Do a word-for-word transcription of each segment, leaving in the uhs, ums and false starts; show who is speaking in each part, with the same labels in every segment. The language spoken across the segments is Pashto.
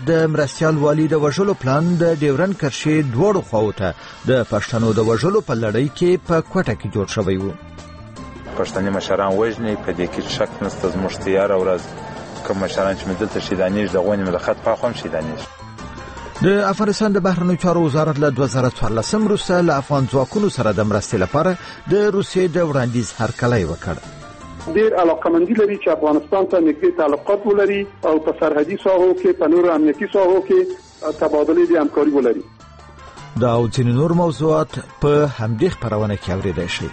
Speaker 1: د مرستیال والي د وژلو پلان د ډیورن کرښې دواړو خواو ته د پښتنو د وژلو په لړۍ کې په کوټه کې جوړ شوی و.
Speaker 2: پښتني مشران وژني، په دې کې شک نشته. زموږ تیار ورځ کوم مشران چې مدلته شیدانیږي د غونې ملخت په خوم شیدانیږي.
Speaker 1: د افغانستان د بهرنیو چارو وزارت له دوه زره څوارلس وروسته له افغان ځواکونو سره د مرستې لپاره د روسیې د وړاندیز هرکلی وکړ.
Speaker 3: ډېر علاقمندي لري چې افغانستان ته نږدې تعلقات ولري او په سرحدي ساحو کې په نورو امنیتي ساحو کې تبادلې د همکاري ولري.
Speaker 1: دا او ځینې نور موضوعات په همدې خپرونه کې اورېدای شئ.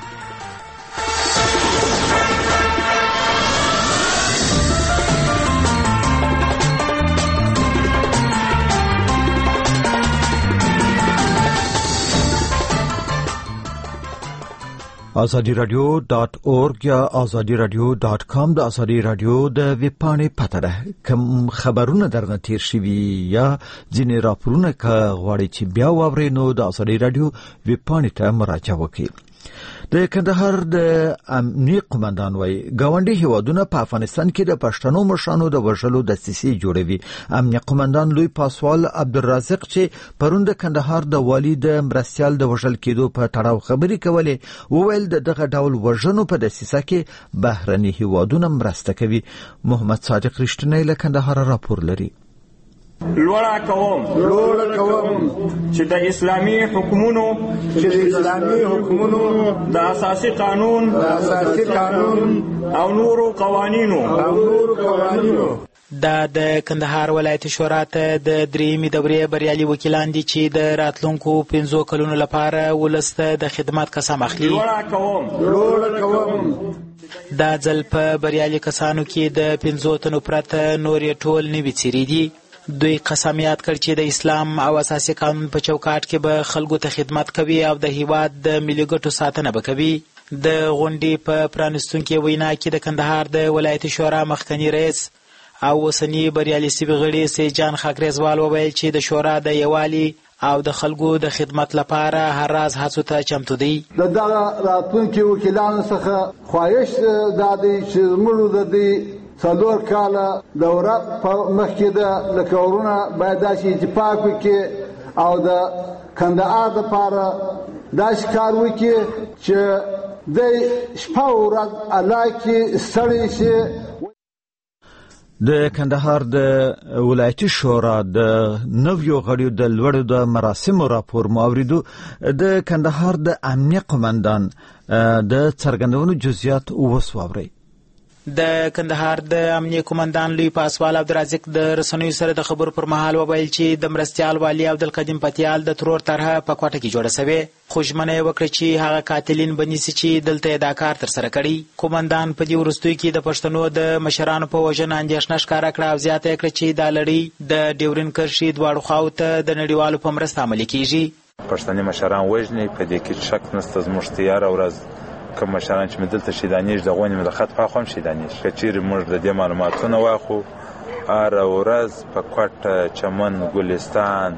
Speaker 1: آزادی رادیو ډاٹ اورګ یا آزادی رادیو ډاٹ کام د آزادی رادیو د ویب پاڼې پته ده. کوم خبرونه درنه تیر شوي یا ځینې راپورونه که غواړئ چې بیا واورئ نو د آزادی رادیو ویب پاڼې ته مراجعه وکړئ. د کندهار د امنیي قومندان وایي ګاونډي هیوادونه په افغانستان کې د پښتنو مشرانو د وژلو دسیسې جوړوي. امنیي قومندان لوی پاسوال عبدالرازق چې پرون د کندهار د والي د مرستیال د وژل کېدو په تړاو خبرې کولې وویل د دغه ډول وژنو په دسیسه کې بهرني هیوادونه مرسته کوي. محمد صادق رښتینی له کندهار راپور لري.
Speaker 4: لوړه کوم
Speaker 5: لوړه کوم
Speaker 4: چې د اسلامي حکومتونو
Speaker 5: چې د اسلامي حکومتونو
Speaker 4: د اساسي قانون
Speaker 5: د اساسي قانون
Speaker 4: او نورو قوانینو
Speaker 5: او نورو قوانینو
Speaker 6: دا د کندهار ولایت شورا ته د درېیمې دورې بریالي وکیلان دي چې د راتلونکو پنځو کلونو لپاره ولسته د خدمت قسم اخلي.
Speaker 4: لوړه کوم
Speaker 5: لوړه کوم
Speaker 6: دا ځل په بریالي کسانو کې د پنځو تنو پرته نورې ټول نوي څیرې دي. دوی قسم یاد کړ چې د اسلام او اساسي قانون په چوکاټ کې به خلکو ته خدمت کوي او د هیواد د ملي ګټو ساتنه به کوي. د غونډې په پرانستونکې وینا کې د کندهار د ولایت شورا مخکنی رئیس او اوسني بریالي سوي غړي سید جان خاکریزوال وویل چې د شورا د یووالي او د خلکو د خدمت لپاره هر راز هڅو ته چمتو دی.
Speaker 5: د دغه راتلونکي وکیلانو څخه خواهش دا دی چې زموږ د دې څلور کاله دوره په مخکې ده لکه ورونه باید داسې اتفاق وکړي او د کندهار دپاره داسې کار وکړي چې دی شپه او ورځ الله کې ستړی شي.
Speaker 1: د کندهار د ولایتي شورا د نویو غړیو د لوړو د مراسمو راپور مو اوریدو. د کندهار د امنیه قومندان د څرګندونو جزئیات اوس واورئ.
Speaker 6: د کندهار د امنیه قومندان لوی پاسوال عبدالرازق د رسنیو سره د خبرو پر مهال وویل چې د مرستیال والي عبدالقدیم پتیال د ترور طرحه په کوټه کې جوړه شوې. خو ژمنه یې وکړه چې هغه قاتلین به نیسي چې دلته دا کار ترسره کړي. قومندان په دې وروستیو کې د پښتنو د مشرانو په وژنه اندېښنه ښکاره کړه او زیاته یې کړه چې دا لړۍ د ډیورن کرښې دواړو خواو ته د نړیوالو په مرسته عملي کیږي.
Speaker 2: پښتني مشران وژني، په دې کې شک نشته. زموږ تیار ورځ کوم مشران چې مدلته شیدانیږي د غونې ملخت په خوم شیدانیږي. که چیرې موږ د دې معلوماتونه واخلو هره ورځ په کوټه، چمن، ګلستان،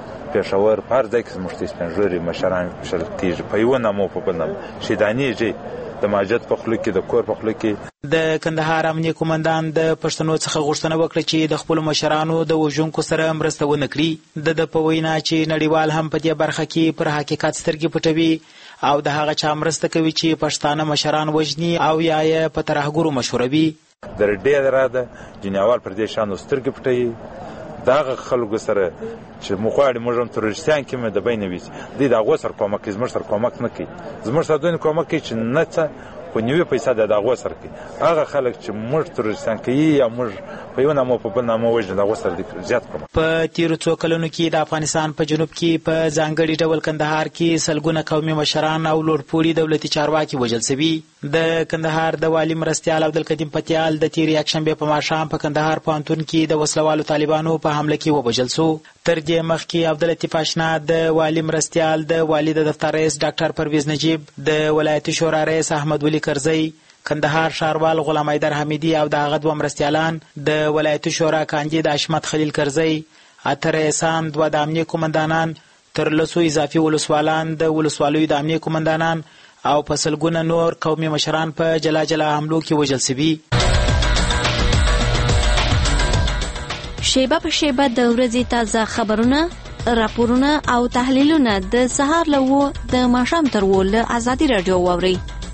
Speaker 2: پېښور په هر ځای کې زموږ د سپین ږیري مشران وژل کېږي. په یوه نامه او په بل نامه شیدانیږي. د ماجد په خوله کې، د کور په خوله کې.
Speaker 6: د کندهار امنیه قومندان د پښتنو څخه غوښتنه وکړه چې د خپلو مشرانو د وژونکو سره مرسته ونه کړي. د ده په وینا چې نړیوال هم په دې برخه کې پر حقیقت سترګې پټوي او د هغه چا مرسته کوي چې پښتانه مشران وژني او یا یې په ترهګرو مشهوروي.
Speaker 2: د ډېر راده جنیوال پر دې شانو سترګې پټوي. دغه خلکو سره چې موږ غواړو موږ هم تروریستان کې مې د بین ویسي دوی د هغو سره کومک کوي، زموږ سره کومک نه کوي. زموږ سره دوی کومک کوي چې نه څه خو نیوي پیسه د هغو سره کوي. هغه خلک چې موږ تروریستان کوي یا موږ په یو نامه په بل نامه وژني د هغو سره زیات کومک.
Speaker 6: په تیرو څو کلونو کې د افغانستان په جنوب کې په ځانګړي ډول کندهار کې سلګونه قومي مشران او لوړپوړي دولتي چارواکي وژل شوي. د کندهار د والي مرستیال عبدالقدیم پتیال د تیرې یکشنبې په ماښام په کندهار پوهنتون کې د وسلوالو طالبانو په حمله کې ووژل شو. تر دې مخکې عبداللطیف اشنا د والي مرستیال د والي د دفتر رئیس ډاکټر پرویز نجیب، د ولایتي شورا رئیس احمد ولی کرزی، کندهار ښاروال غلام حیدر حمیدي او د هغه دوه مرستیالان، د ولایتي شورا کاندید اشمت خلیل کرزی، اته رئیسان، دوه د امنیه قومندانان، تر لسو اضافي ولسوالان د ولسوالیو د امنیه قومندانان او په سلګونه نور قومي مشران په جلا جلا حملو کې وژل شوي.
Speaker 7: شیبه په شیبه د ورځې تازه خبرونه، راپورونه او تحلیلونه د سهار له اوه د ماښام تر اوه له ازادي راډیو واورئ.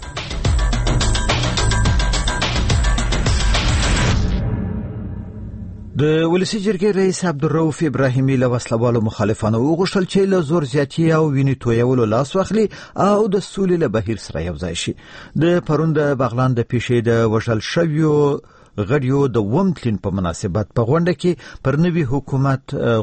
Speaker 1: د ولسی جرګې رئیس عبدالرؤف ابراهیمي له وسلوالو مخالفانو وغوښتل چې له زور زیاتي او وینې تویولو لاس واخلي او د سولې له بهیر سره یو ځای شي. د پرون د بغلان د پیښې د وژل شویو غړیو د اووم تلین په مناسبت په غونډه کې پر نوي حکومت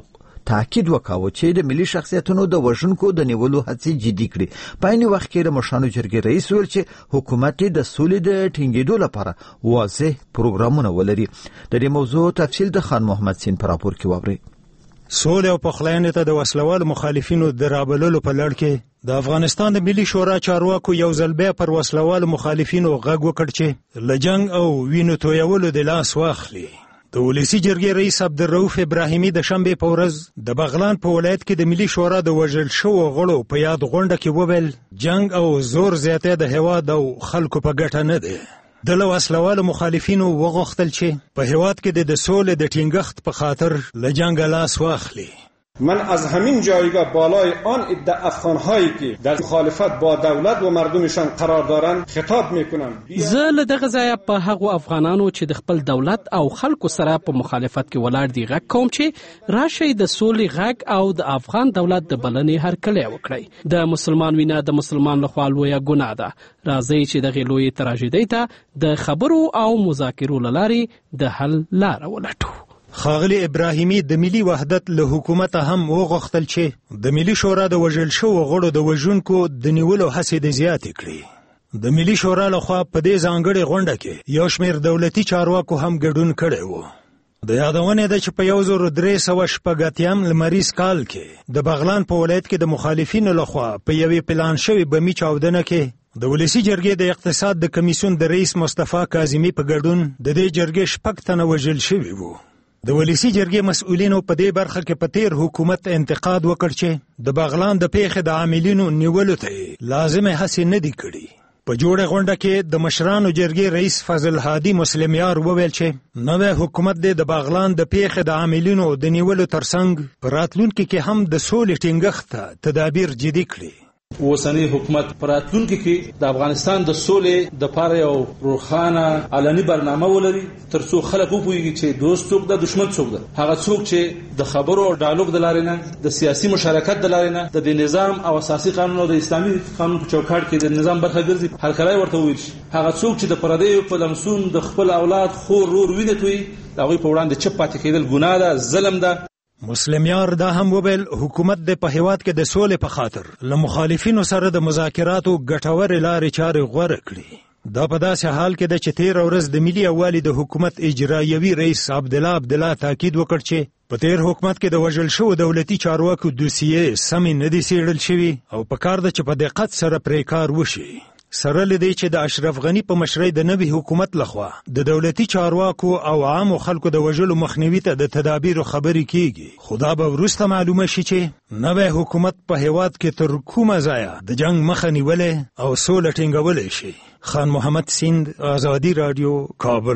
Speaker 1: تاکید وکاوه چې د ملي شخصیتونو د وژونکو د نیولو هڅې جدي کړي. په عین وخت کې د مشرانو جرګې رئیس ویل چې حکومت د سولې د ټینګېدو لپاره واضح پروګرامونه ولري. د دې موضوع تفصیل د خان محمد سین په راپور کې واورئ.
Speaker 8: سولې او پخلاینې ته د وسلوالو مخالفینو د رابللو په لړ کې د افغانستان د ملي شورا چارواکو یو ځل بیا پر وسلوالو مخالفینو غږ وکړ چې له جنګ او وینو تویولو د لاس واخلي. د ولسی جرګې رئیس عبدالرؤف ابراهیمي د شنبې په ورځ د بغلان په ولایت کې د ملي شورا د وژل شوو غړو په یاد غونډه کې وویل جنګ او زور زیاتی د هېواد او خلکو په ګټه نه دی. د له وسلوالو مخالفینو وغوښتل چې په هېواد کې د سولې د ټینګښت په خاطر له جنګه لاس واخلي.
Speaker 9: من از همین جایگاه بالای آن عده افغان‌هایی که در مخالفت با دولت و مردمشان قرار دارند خطاب میکنم.
Speaker 10: زه له دغه ځایه په هغو افغانانو چې د خپل دولت او خلکو سره په مخالفت کې ولاړ دي غږ کوم چې راشئ د سولې غږ او د افغان دولت د بلنې هرکلی وکړئ. د مسلمان وینه د مسلمان لخوا لویه ګناه ده. راځئ چې دغې لویې تراژیدۍ ته د خبرو او مذاکرو له لارې د حل لاره ولټو.
Speaker 8: ښاغلي ابراهیمي د ملي وحدت له حکومته هم وغوښتل چې د ملي شورا د وژل شوو غړو د وژونکو د نیولو هڅې د زیاتې کړي. د ملي شورا لخوا په دې ځانګړې غونډه کې یو شمېر دولتي چارواکو هم ګډون کړی و. د یادونې ده چې په یو زر درې سوه شپږ اتیام لمریز کال کې د بغلان په ولایت کې د مخالفینو لخوا په یوې پلان شوې بمي چاودنه کې د ولسی جرګې د اقتصاد د کمیسیون د رئیس مصطفی کاظمي په ګډون د دې جرګې شپږ تنه وژل شوي وو. د ولسی جرګې مسؤلینو په دې برخه کې په تیر حکومت انتقاد وکړ چې د بغلان د پیښې د عاملینو نیولو ته لازمه هڅې نه دي کړي. په جوړه غونډه کې د مشرانو جرګې رئیس فضل هادي مسلمیار وویل چې نوې حکومت د بغلان د پیښې د عاملینو د نیولو ترڅنګ په راتلونکي کې هم د سولې ټینګښت ته تدابیر جدي کړي.
Speaker 11: اوسنی حکومت په راتلونکي کې د افغانستان د سولې د پاره یو روښانه علني برنامه ولري ترڅو خلک وپوهیږي چې دوست څوک ده دشمن څوک ده. هغه څوک چې د خبرو او ډایالوګ د لارې نه د سیاسي مشارکت د لارې نه د نظام او اساسي قانون او د اسلامي قانون په چوکاټ کې د نظام برخه ګرځي هرکلی ورته وویل شي. هغه څوک چې د پردیو په لمسون د خپل اولاد خور رور وینې تویي د هغوی په وړاندې چپ پاتې کېدل ګناه ده، ظلم ده.
Speaker 8: مسلمیار دا هم وویل حکومت د په هېواد کې د سولې په خاطر له مخالفینو سره د مذاکراتو ګټورې لارې چارې غوره کړي. دا په داسې حال کې ده چې تېره ورځ د ملي یووالي د حکومت اجرایوي رئیس عبدالله عبدالله تاکید وکړ چې په تېر حکومت کې د وژل شوو دولتي چارواکو دوسیې سمې نه دي څېړل شوي او په کار ده چې په دقت سره پرې کار وشي. سره لدی چې د اشرف غنی په مشرۍ د نوي حکومت لخوا د دولتي چارواکو او عامو خلکو د وژلو مخنیوي ته د تدابیرو خبرې کیږي. خو دا به وروسته معلومه شي چې نوی حکومت په هېواد کې تر کومه ځایه د جنګ مخه نیولې او سوله ټینګولی شي. خان محمد سیند، ازادي راډیو، کابل.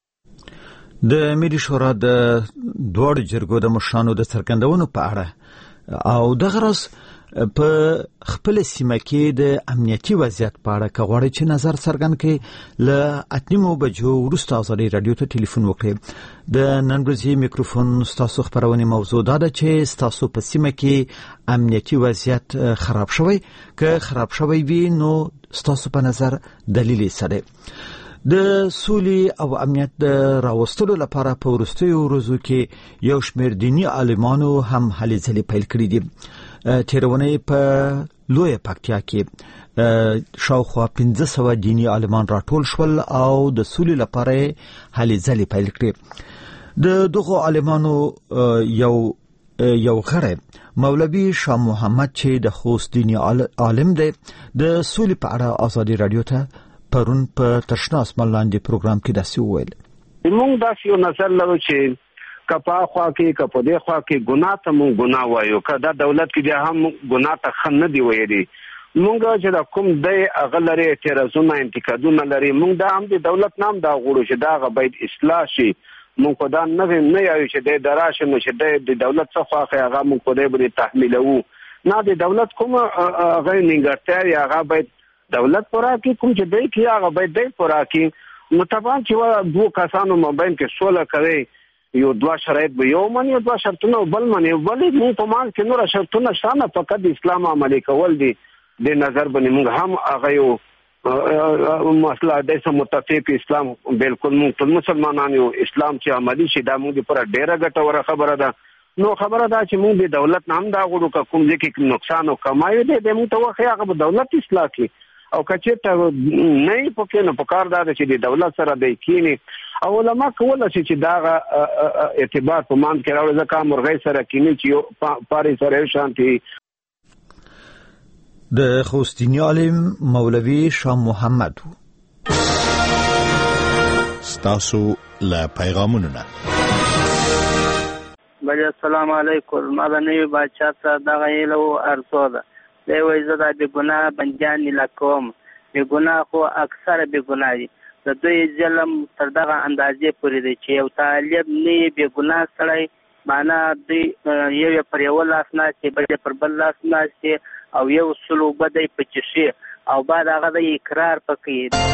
Speaker 1: د ملي شورا د دواړو جرګو د مشرانو د څرګندونو په اړه او دغه راز په خپل سیمه کې د امنیتي وضعیت په اړه که غواړئ چې نظر څرګند کړئ له اته نیمو بجو وروسته ازادي راډیو ته ټلیفون وکړئ. د نن ورځې میکروفون ستاسو خپرونې موضوع دا ده چې ستاسو په سیمه کې امنیتي وضعیت خراب شوی که خراب شوی وي نو ستاسو په نظر دلیل یې څه دی. د سولې او امنیت د راوستلو لپاره په وروستیو ورځو کې یو شمېر دیني عالمانو هم هلې ځلې پیل کړي دي. تیرونې په لویه پکتیا کې شاوخوا پنځه سوه دیني عالمان راټول شول او د سولې لپاره هلې ځلې پیل کړي. د دغو عالمانو یو یو غړی مولوي شاه محمد چې د خوست دیني عالم دی د سولې په اړه ازادي راډیو ته پرون په تشنا اسمان لاندې پروګرام کې داسې وویل.
Speaker 12: موږ داسې یو نظر لرو چې کپا خوا کې کپا دې خوا کې ګناه ته موږ ګناه وایو که دا دولت کې بیا هم ګناه ته ښه نه دی ویلي. موږ چې دا کوم دی هغه لري اعتراضونه انتقادونه لري موږ دا هم د دولت نام دا غواړو چې دا هغه باید اصلاح شي مونږ په دا نه نه یو چې د دراشه نو چې د دولت څخه هغه مونږ په دې باندې تحمیلو نه د دولت کوم هغه نیګرتیا یا هغه باید دولت پورا کې کوم چې دی کې هغه باید دی پورا کې متفاهم چې دوه کسانو مابین کې سوله کوي یو دوه شرایط به یو مني دوه شرطونه بل مني بل مونږ په مان کې نور شرطونه شانه فقط اسلام عملي کول دي د نظر باندې مونږ هم هغه یو مسله د سم متفق اسلام بالکل مونږ ټول مسلمانان یو اسلام چې عملي شي دا مونږ پر ډیره ګټوره خبره ده نو خبره ده چې مونږ د دولت نام دا غوړو کوم ځکه نقصان او کمایو دي د مونږ ته واخې هغه دولت اصلاح کی او کچته نه پکې نه پکار دا چې د دولت سره د کینی او علما کوله چې دا اعتبار په مان کې راوړل ځکه مرغۍ سره کینی چې پاره سره شانتي
Speaker 1: د خوستینی عالم مولوی شاه محمد
Speaker 13: ستاسو لا پیغامونه
Speaker 14: بل السلام علیکم مدنی بچا ته دغه یلو ارزو ده دی وای زه د ګناه بنجان لکوم به ګناه خو اکثر به ګناه دي د دوی ظلم تر دغه اندازې پورې دی چې یو طالب نه به ګناه سړی معنا دی یو پر یو لاس نه چې بل پر بل لاس نه چې او یو سلو بدای پچشي او بعد هغه د اقرار پکې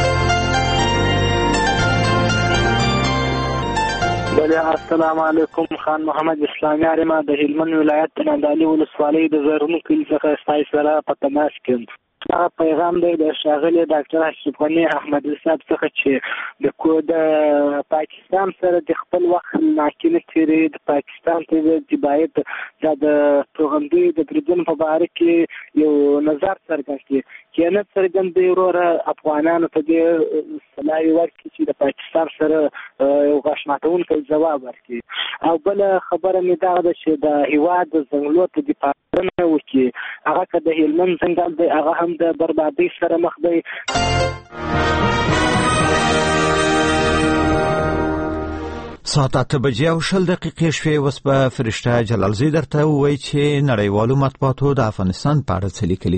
Speaker 14: بله السلام علیکم خان محمد اسلامي عالمه د هلمند ولایت نادعلي ولسوالۍ د زرغون کلي څخه ستاسو سره په تماس کې هغه پیغام دی د شاغلي ډاکټر اشرف غني احمد صاحب څخه چې د کود پاکستان سره د خپل وخت ناکینه تیری د پاکستان ته د باید د توغندي د بریدن په اړه کې یو نظر څرګند کړي کینه څرګند دی وروره افغانانو ته د سلای ورکړي چې د پاکستان سره یو غشماتونکو جواب ورکړي او بل خبره مې دا ده چې د هیواد د ځنګلو ته د پاتنه وکړي هغه که د هلمند ځنګل دی هغه هم د بربادۍ سره مخ دی
Speaker 1: ساعت اته بجې او شل دقیقې شوې اوس به فرشته جلالزی درته ووایي چې نړیوالو مطبوعاتو د افغانستان په اړه څه لیکلي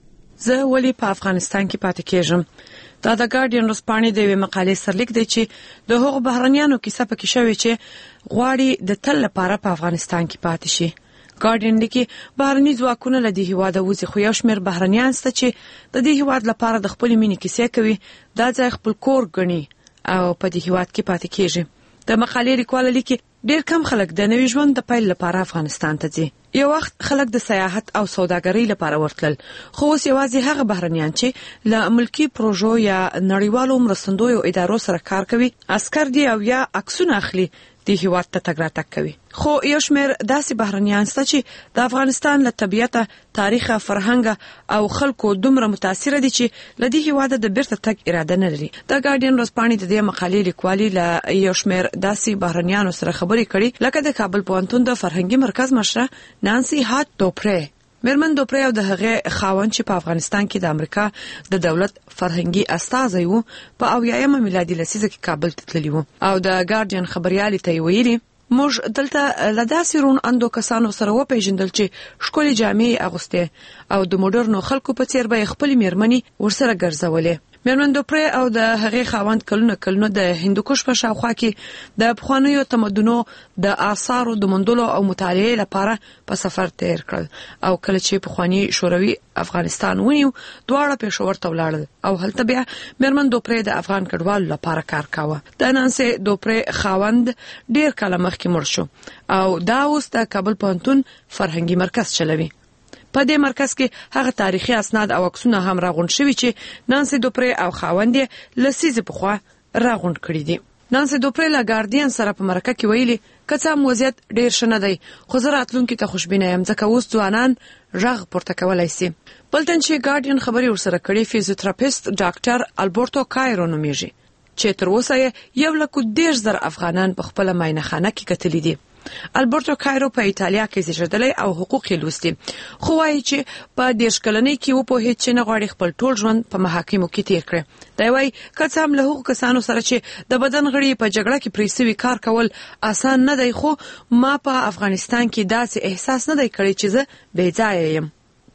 Speaker 15: زه ولې په افغانستان کې پاتې کېږم دا د ګارډین ورځپاڼې د یوې مقالې سرلیک دی چې د هغو بهرنیانو کیسه پکې شوې چې غواړي د تل لپاره په افغانستان کې پاتې شي ګارډین لیکي بهرني ځواکونه له دې هیواده وځي خو یو شمېر بهرنیان شته چې د دې هیواد لپاره د خپلې مینې کیسې کوي دا ځای خپل کور ګڼي او په دې هیواد کې پاتې کېږي د مقالې لیکوال لیکي ډېر کم خلک د نوي ژوند د پیل لپاره افغانستان ته ځي یو وخت خلک د سیاحت او سوداګرۍ لپاره ورتلل خو اوس یوازې هغه بهرنیان چې له ملکی پروژو یا نړیوالو مرستندویو ادارو سره کار کوي عسكر دي او یا عکسونه اخلي د هیواد ته تګ راتګ کوي خو یو شمېر داسې بهرنیان شته چې د افغانستان له طبیعت تاریخ فرهنګ او خلکو دومره متاثر دي چې له دې هیواد د بیرته تګ اراده نه لري د ګارډین ورځپاڼې د دې مقالې لیکوالي له یو شمېر داسې بهرنیانو سره خبرې کړي لکه د کابل پوهنتون د فرهنګي مرکز مشره نانسي هات دوپره مرمن دوپره او د هغه خاوند چې په افغانستان کې د امریکا د دولت فرهنګي استازی وو په اویایم میلادي لسیزه کې کابل ته تللی وو او د ګارډین خبريالي ته ویلي موږ دلته لداسې رون اندو کسانو سره وپیژندل چې ښکلي جامې اغوستې او د موډرنو خلکو په څیر به خپل میرمنې ورسره ګرځولې مرمن دوپره او د هغه خاوند کلونه کلونه د هندوکش په شاوخوا کې د پخوانیو تمدنو د آثارو د موندلو او مطالعې لپاره په سفر تیر کړ او کله چې پخوانی شوروي افغانستان ونیو دواړه پېښور ته ولاړل او هلته بیا مرمن دوپره د افغان کډوالو لپاره کار کاوه د نانسي دوپره خاوند ډیر کله مخکې مړ شو او دا اوس د کابل پوهنتون فرهنګي مرکز چلوي په دې مرکز کې هغه تاریخي اسناد او عکسونه هم راغونډ شوي چې نانسي دوپره او خاوند لسیزه پخوا راغونډ کړي دي نانسي دوپره لا ګارډین سره په مرکه کې ویلي کڅه موزیت ډیر شنه دی خو زه راتلونکي ته خوشبینه یم ځکه اوس ځوانان ژغ پورته کولای شي بلتن چې ګارډین خبري ورسره کړي فزیوتراپیست ډاکټر البرتو کایرو نومیږي چې تر اوسه یو لکه ډیر زر افغانان په خپل ماینخانه کې کتلی دي البرتو کایرو په ایتالیا کې زیږیدلی او حقوق یې لوستي خو وايي چې په دېرش کلنۍ کې وپوهېد چې نه غواړي خپل ټول ژوند په محاکمو کې تیر کړي دی وايي که څه هم له هغو کسانو سره چې د بدن غړي په جګړه کې پرې سوي کار کول اسان نه دی خو ما په افغانستان کې داسې احساس نه دی کړی چې زه بې ځایه یم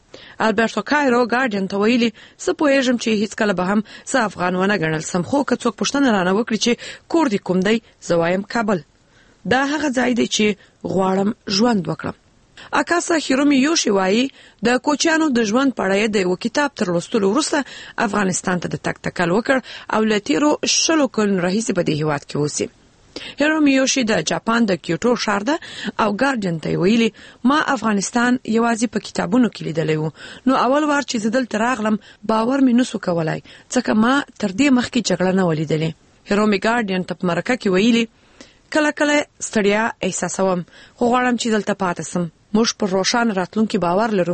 Speaker 15: البرتو کایرو ګارډین ته ویلي زه پوهېږم چې هیڅ کله به هم زه افغان ونه ګڼل سم خو که څوک پوښتنه رانه وکړي چې کور دې کوم دی زه وایم کابل دا هغه ځای دی چې غواړم ژوند وکړم. اکاسا هیرومی یوشي وایي د کوچیانو د ژوند په اړه د یو کتاب تر لوستلو وروسته افغانستان ته د تګ تکل وکړ او له تیرو شلو کلونو راهیسې په دې هیواد کې اوسي. هیرومی یوشي د جاپان د کیوټو ښار ده او ګارډین ته ویلي ما افغانستان یوازې په کتابونو کې لیدلی و، نو اول وار چې زه دلته راغلم باور مې نسو کولای ځکه ما تر دې مخکې جګړه نه وه لیدلې. هیرومی ګارډین ته په مرکه کې ویلي کله کله ستړیا احساسوم خو غواړم چې دلته پاتې سم. موږ پر روښانه راتلونکي باور لرو.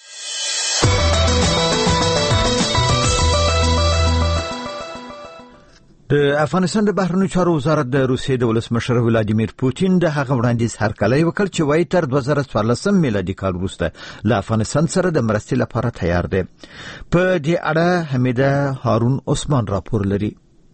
Speaker 1: د افغانستان د بهرنیو چارو وزارت د روسیې د ولسمشر ولادیمیر پوتین د هغه وړاندیز هرکلی وکړ چې وایي تر دوه زره څوارلسم میلادي کال وروسته له افغانستان سره د مرستې لپاره تیار دی. په دې اړه حمیده هارون عثمان راپور لري.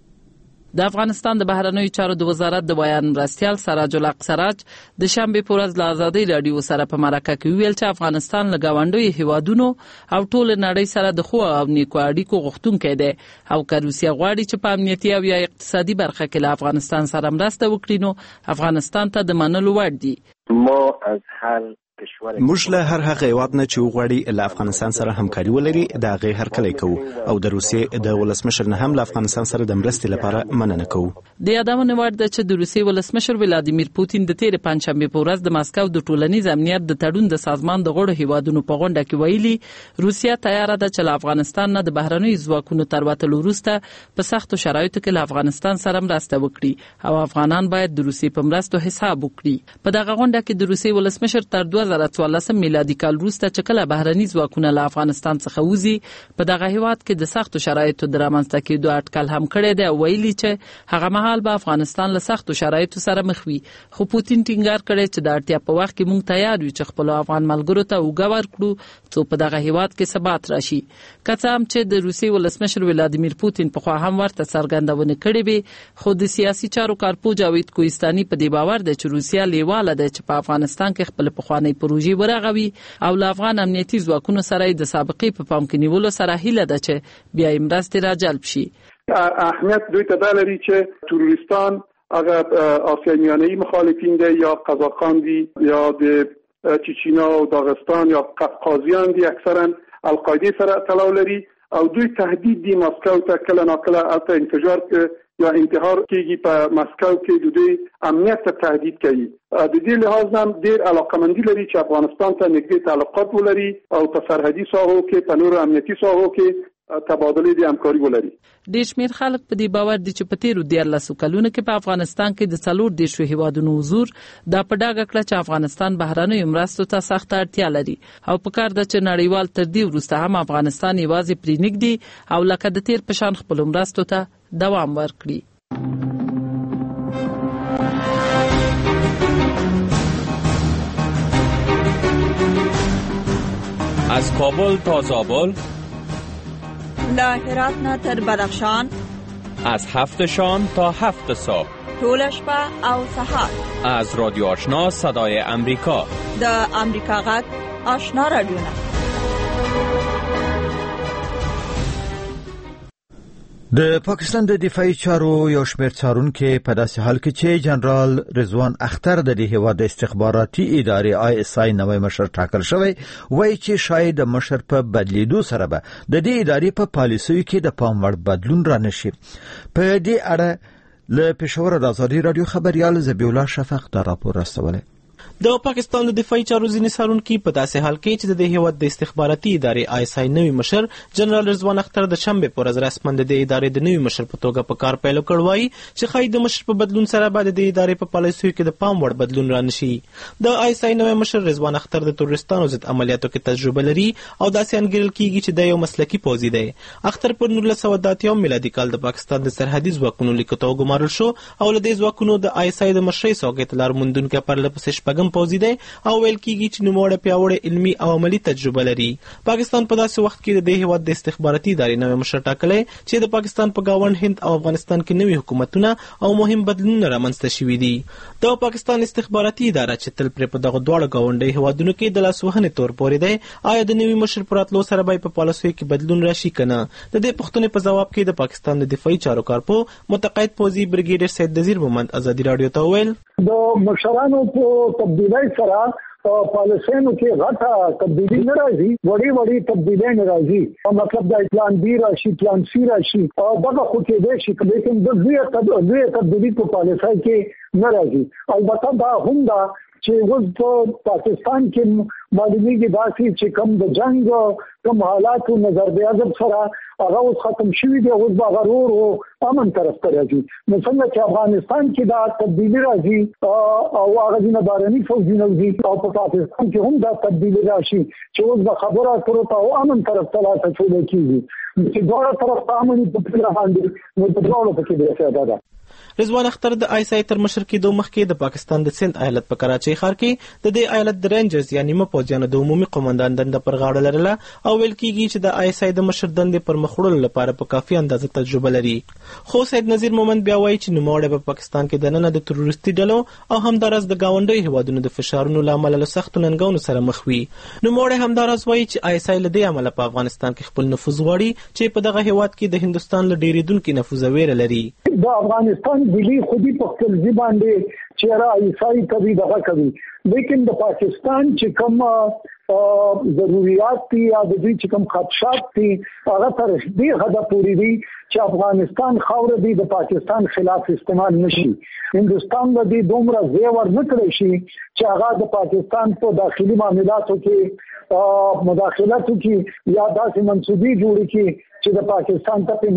Speaker 16: د افغانستان د بهرنیو چارو د وزارت د بیان مرستیال سراج الحق سراج د شنبه په ورځ له ازادۍ راډیو سره په مرکه کې ویل چې افغانستان له ګاونډیو هیوادونو او ټول نړۍ سره د خو او نیکو اړیکو غوښتونکی دی او که روسیه غواړي چې په امنیتي او یا اقتصادي برخه کې له افغانستان سره مرسته وکړي نو افغانستان ته د منلو وړ دی.
Speaker 17: ما از هر موږ له هر هغه هیواد نه چې وغواړي له افغانستان سره همکاري ولري د هغې هرکلی کوو او د روسیې د ولسمشر نه هم له افغانستان سره د مرستې لپاره مننه کوو.
Speaker 16: د یادونې وړ ده چې د روسیې ولسمشر ولادیمیر پوتین د تېرې پنجشنبې په ورځ د مسکو د ټولنیز امنیت د تړون د سازمان د غړو هیوادونو په غونډه کې ویلي روسیه تیاره ده چې له افغانستان نه د بهرنیو ځواکونو تر وتلو وروسته په سختو شرایطو کې له افغانستان سره مرسته وکړي او افغانان باید د روسیې په مرستو حساب وکړي. په دغه غونډه کې د روسیې ولسمشر تر دوه زره څوارلسم میلادي کال وروسته چې کله بهرني ځواکونه له افغانستان څخه وځي په دغه هیواد کې د سختو شرایطو د رامنځته کېدو اټکل هم کړی دی او ویلي چې هغه مهال به افغانستان له سختو شرایطو سره مخ وي. خو پوتین ټینګار کړی چې د اړتیا په وخت کې موږ تیار یو چې خپل افغان ملګرو ته اوږه ورکړو څو په دغه هیواد کې ثبات راشي. که څه هم چې د روسیې ولسمشر ولادیمیر پوتین پخوا هم ورته څرګندونه کړې وي خو د سیاسي چارو کارپوه جاوید کوهستاني په دې باور دی چې روسیه لیواله ده چې په افغانستان کې خپل پخوانی پروژې ورغوي او له افغان امنیتي ځواکونو سره د سابقې په پام کې نیولو سره هیله ده چې بیا یې مرستې را جلب شي.
Speaker 3: اهمیت دوی ته دا لري چې تروریستان هغه آسیای میانه‌ای مخالفین دي یا قزاقستان دي یا د چچینا او داغستان یا قفقازیان دي اکثرا القاعده سره تړاو لري او دوی تهدید دي مسکو ته کله ناکله البته انفجار یا انتحار کېږي په مسکو کې د دوی امنیت ته تهدید کوي. د دې لحاظ هم ډېر علاقمندي لري چې افغانستان ته نږدې تعلقات ولري او په سرحدي ساحو کې په نورو امنیتي ساحو کې تبادله د همکاري ولري.
Speaker 16: ډېر شمېر خلک په دې باور دي چې په تېرو دیارلسو کلونو کې په افغانستان کې د څلور دېرشو هیوادونو حضور دا په ډاګه کړه چې افغانستان بهرنیو مرستو ته سخته اړتیا لري او پکار ده چې نړیوال تر دې وروسته هم افغانستان یوازې پرې نږدي او لکه د تېر په شان خپلو مرستو ته دوام ورکړي.
Speaker 18: از کابل تا زابل،
Speaker 19: له هرات نه تر بدخشان،
Speaker 18: از هفت شام تا هفت صبح،
Speaker 19: ټول شپه او سهار،
Speaker 18: از رادیو آشنا صدای امریکا،
Speaker 19: د امریکا غږ آشنا رادیو.
Speaker 1: د پاکستان د دفاعي چارو یو شمېر څارونکي په داسې حال کې چې جنرال رضوان اختر د دې هیواد استخباراتي ادارې آی اس آی نوی مشر ټاکل شوی وایي چې شاید د مشر په بدلیدو سره به د دې ادارې په پالیسیو کې د پام وړ بدلون رانشي. په دې اړه له پېښور د ازادي راډیو خبريال ذبیح الله شفق دا راپور راستولی.
Speaker 20: د پاکستان د دفاعي چارو ځینې څارونکي په داسې حال کې چې د دې هیواد د استخباراتي ادارې آی اس آی نوی مشر جنرال رضوان اختر د شنبې په ورځ رسماً د دې ادارې د نوي مشر په توګه په کار پیل کړ وایي چې ښایي د مشر په بدلون سره به د دې ادارې په پالیسیو کې د پام وړ بدلون رانشي. د آی اس آی نوی مشر رضوان اختر د تروریستانو ضد عملیاتو کې تجربه لري او داسې انګیرل کیږي چې د یو مسلکي پوځي دی. اختر په نولس سوه اته اتیا میلادي کال د پاکستان د سرحدي ځواکونو لیکو ته وګمارل شو او له دې ځواکونو د آی اس آی د مشرۍ څوکۍ ته لار موندونکی پرله پسې شپږم پوځي دی او ویل کېږي چې نوموړی پیاوړی علمي او عملي تجربه لري. پاکستان په داسې وخت کې د دې هیواد د استخباراتي ادارې نوی مشر ټاکلی چې د پاکستان په ګاونډ هند او افغانستان کې نوي حکومتونه او مهم بدلونونه رامنځته شوي دي. د پاکستان استخباراتي اداره چې تل پرې په دغه دواړو ګاونډي هیوادونو کې د لاسوهنې تور پورې دی آیا د نوي مشر په راتلو سره به په پالیسیو کې بدلون راشي که نه؟ د دې پوښتنې په ځواب کې د پاکستان د دفاعي چارو کارپوه متقاعد پوځي بریګیډیر سید نذیر مومند ازادي راډیو ته وویل
Speaker 21: د مشرانو په تبدیلۍ سره پالیسیانو کې غټه تبدیلی نه راځي، وړي وړي تبدیلی نه راځي. مطلب دا پلان بی راشي، پلان سی راشي، دغه خو کېدای شي، لیکن د لوی تبدیلی په پالیسۍ کې نه راځي. البته دا هم دا چې اوس په پاکستان کې معلومیږي داسې چې کوم د جنگ کوم حالاتو نظر بیاضب سره هغه اوس ختم شوي دي، اوس به هغه ورو ورو امن طرف ته راځي. نو څنګه چې افغانستان کې دا تبدیلی راځي او هغه ځینې بهرني فوجونه وځي او په پاکستان کې هم دا تبدیلی راشي چې اوس به خبره اترو ته او امن طرف ته لا اچولی کېږي چې دواړه طرف ته امن په پله باندې، نو په دواړو پکې بې فایده ده.
Speaker 20: رضوان اختر د آی اس آی تر مشر کېدو مخکې د پاکستان د سند ایالت په کراچۍ ښار کې د دې ایالت د رینجرز یا نیمه پوځیانو د عمومي قومندان دنده پر غاړه لرله او ویل کېږي چې د آی اس آی د مشر دندې پر مخ وړلو لپاره په کافي اندازه تجربه لري. خو سید نذیر مومند بیا وایي چې نوموړی په پاکستان کې دننه د تروریستي ډلو او همداراز د ګاونډیو هیوادونو د فشارونو له امله له سختو ننګونو سره مخ وي. نوموړی همداراز وایي چې آی اس آی له دې امله په افغانستان کې خپل نفوذ غواړي چې په دغه هیواد کې د هندوستان له ډېرېدونکي نفوذه ویره لري.
Speaker 21: د افغانستان دلی خودي په خپل ځبان دی چې را ایسای کوي دغه کوي، لیکن د پاکستان چې کوم ضرورت دي یا د دې چې کوم خدشات دي هغه تر دې حده پورې دي چې افغانستان خاور دی د پاکستان خلاف استعمال نشي. هندوستان د دې دومره زیور نه کړی شي چې هغه د پاکستان په داخلي معاملاتو کې مداخلت وکړي یا داسې منصوبې جوړې کړي چې د پاکستان ته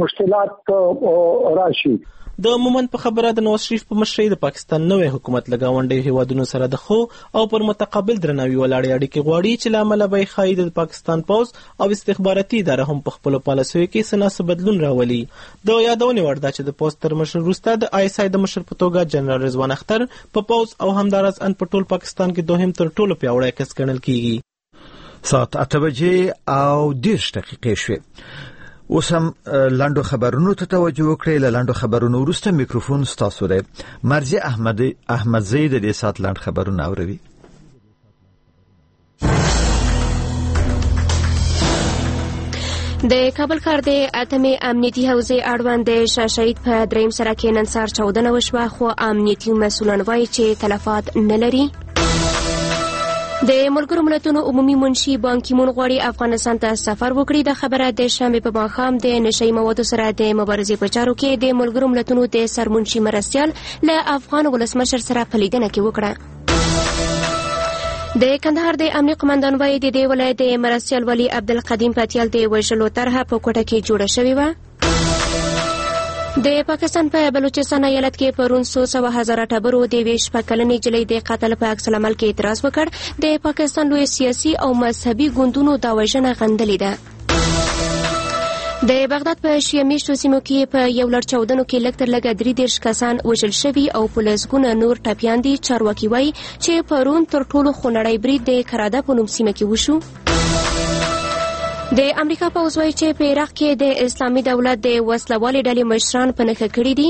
Speaker 21: مشکلات راشي.
Speaker 20: د مومند په خبره د نواز شریف په مشرۍ د پاکستان نوې حکومت له ګاونډیو هیوادونو سره د ښو او پر متقابل درناوي ولاړې اړیکې غواړي چې له امله به یې ښایي د پاکستان پوځ او استخباراتي اداره هم په خپلو پالیسیو کې څه ناڅه بدلون راولي. د یادونې وړ ده چې د پوځ تر مشر وروسته د آی اس آی د مشر په توګه جنرال رضوان اختر په پوځ او همداراز ان په ټول پاکستان کې دوهم تر ټولو پیاوړی کس ګڼل کېږي.
Speaker 1: ساعت اته بجې او دېرش دقیقې شوې. اوس هم لاندو خبرونو ته توجه وکړئ. له لاندو خبرونو وروسته میکروفون ستاسو دی. مرزي احمد احمدزی د دې ساعت لاند خبرونه اوروي.
Speaker 22: د کابل ښار د اتمې امنیتي حوزې اړوند د شاه شهید په دریم سړک کې نن سهار چاودنه وشوه، خو امنیتي مسؤلان وایي چې تلفات نه لري. د ملګرو ملتونو عمومي منشي بان کی مون غواړي افغانستان ته سفر وکړي. د خبره د شنبه په ماښام د نشئی موادو سره د مبارزې په چارو کې د ملګرو ملتونو د سرمنشي مرستیال له افغان ولسمشر سره په لیدنه کې وکړه. د کندهار د امنیت قومندان وایي د دې ولایت د مرستیال ولی عبدالقدیم پتیال د وژلو طرحه په کوټه کې جوړه شوې وه. د پاکستان په بلوچستان ایالت کې پرون څو سوه هزاره ټبرو د یوې شپږ کلنې نجلۍ د قتل په عکس العمل کې اعتراض وکړ. د پاکستان لوی سیاسي او مذهبي ګوندونو دا وژنه غندلې ده. د بغداد په شیعه میشتو سیمو کې په یو لړ چاودنو کې لږ تر لږه درې دېرش کسان وژل شوي او په لسګونه نور ټپیان دي. چارواکي وایي چې پرون تر ټولو خونړی برید د کراده په نوم سیمه کې وشو. د امریکا پوځ وایي چې په عراق کې د اسلامي دولت د وسلوالې ډلې مشران په نښه کړي دي.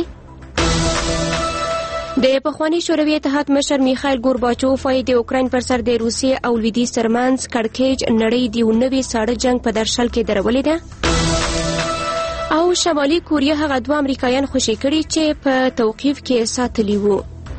Speaker 22: د پخواني شوروي اتحاد مشر میخایل ګورباچوف وایي د اوکراین پر سر د روسیې او لویدیځ ترمنځ کړکېچ نړۍ د یو نوي ساړه جنګ په درشل کې درولې ده. او شمالي کوریا هغه دوه امریکایان خوشي کړي چې په توقیف کې ساتلي وو.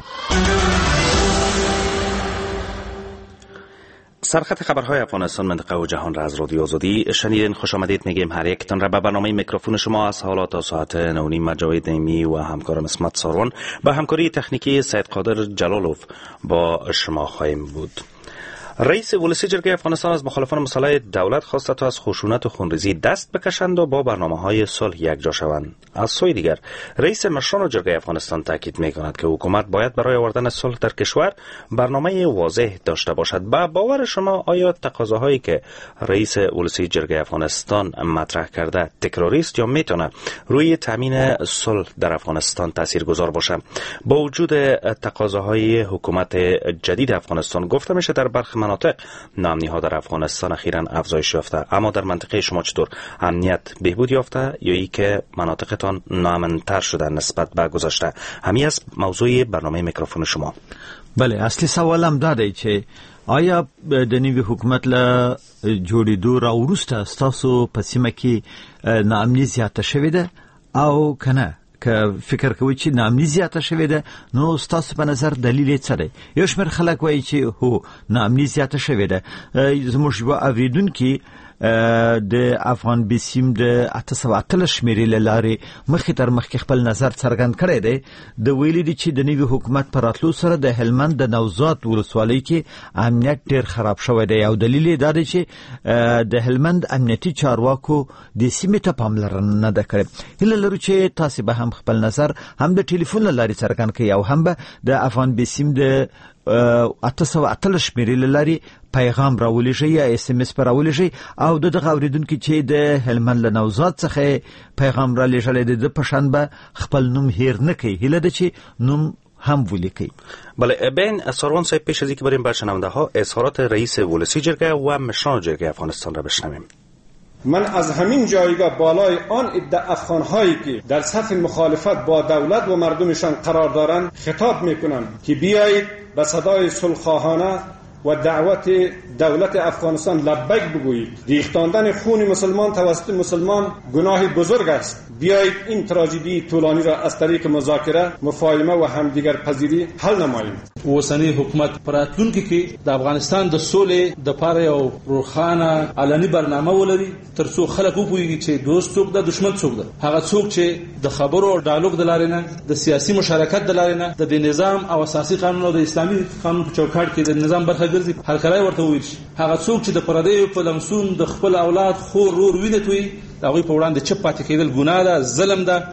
Speaker 23: سرخط خبرهای افغانستان منطقه و جهان را از رادیو آزادی شنیدین. خوش آمدید میگیم هر یکتان را به برنامه میکروفون شما از حالا تا ساعت نه و نیم. جاوید نعیمی و همکارم اسمت ساروان با همکاری تکنیکی سید قادر جلالوف با شما خواهیم بود. رئیس ولسی جرگه افغانستان از مخالفان مسلح دولت خواسته تا از خشونت و خونریزی دست بکشند و با برنامه‌های صلح یکجا شوند. از سوی دیگر رئیس مشران جرگه افغانستان تاکید می‌کند که حکومت باید برای آوردن صلح در کشور برنامه واضح داشته باشد. با باور شما آیا تقاضاهایی که رئیس ولسی جرگه افغانستان مطرح کرده تکراری است یا میتونه روی تامین صلح در افغانستان تاثیرگذار باشه؟ با وجود تقاضاهای حکومت جدید افغانستان گفته میشه در برخی مناطق ناامنی‌ها در افغانستان اخیراً افزایش یافته، اما در منطقه شما چطور امنیت بهبود یافته یا ای که مناطقتان ناامن‌تر شده نسبت به گذشته؟ همین از موضوع برنامه میکروفون شما.
Speaker 1: بله، اصلي سوالم دا دی چې آیا د نوي حکومت له جوړېدو راوروسته ستاسو په سیمه کې ناامني زیاته شوې ده او کنه؟ که فکر کوي چې ناامني زیاته شوې ده نو ستاسو په نظر دلیل څه دی؟ یو شمېر خلک وایي چې هو ناامني زیاته شوې ده. زموږ یو اوریدونکي د افغان بیسیم د اته سوه اتلس شمیرې له لارې مخکې تر مخکې خپل نظر څرګند کړی دی. د ویلي دي چې د نوي حکومت پر راتلو سره د هلمند د نوزاد ولسوالۍ کې امنیت ډېر خراب شوی دی او دلیل یې دا دی چې د هلمند امنیتي چارواکو د سیمې ته پاملرنه نه ده کړې. هیله لرو چې تاسو به هم خپل نظر هم د ټلیفون له لارې څرګند کړئ او هم به د افغان بیسیم د اته سوه اتلس شمیرې له لارې پیغام راولېږئ یا اس ام اس پر راولېږئ او د دغه اوریدونکي چې د هلمند له نوزاد څخه پیغام را لېږلی دی د په شان به خپل نوم هیر نه کوي. هیله ده چې نوم هم ولیکي.
Speaker 23: بله بین ساروان صاحب، پیش از اینکه بریم بر شنونده ها اظهارات رئیس ولسی جرگه و مشران جرگه افغانستان را بشنویم.
Speaker 9: من از همین جایگاه بالای آن عده افغان‌هایی که در صف مخالفت با دولت و مردمشان قرار دارند خطاب می‌کنم که بیایید به صدای صلح‌خواهانه و دعوت دولت افغانستان لبیک بگویید. ریختاندن خون مسلمان توسط مسلمان گناه بزرگ است. بیایید این تراژدی طولانی را از طریق مذاکره، مفاهمه و همدیگر پذیری حل نماییم.
Speaker 11: اوسنی حکومت پراتونکو کې د افغانستان د سولې د پاره یو روښانه علني برنامه ولري ترڅو خلک وپوهیږي چې دوست څوک ده، دشمن څوک ده. هغه څوک چې د خبرو او ډایالوګ د لارې نه، د سیاسي مشارکت د لارې نه، د نظام او اساسي قانون او د اسلامي قانون په چوکاټ کې د نظام برخه ګرځي، هر کله ورته ویل شي. هغه څوک چې د پردیو په لمسون د خپل اولاد خور رور ویني توي هغه په وړاندې چپ پاتې کېدل ګناه ده، ظلم ده.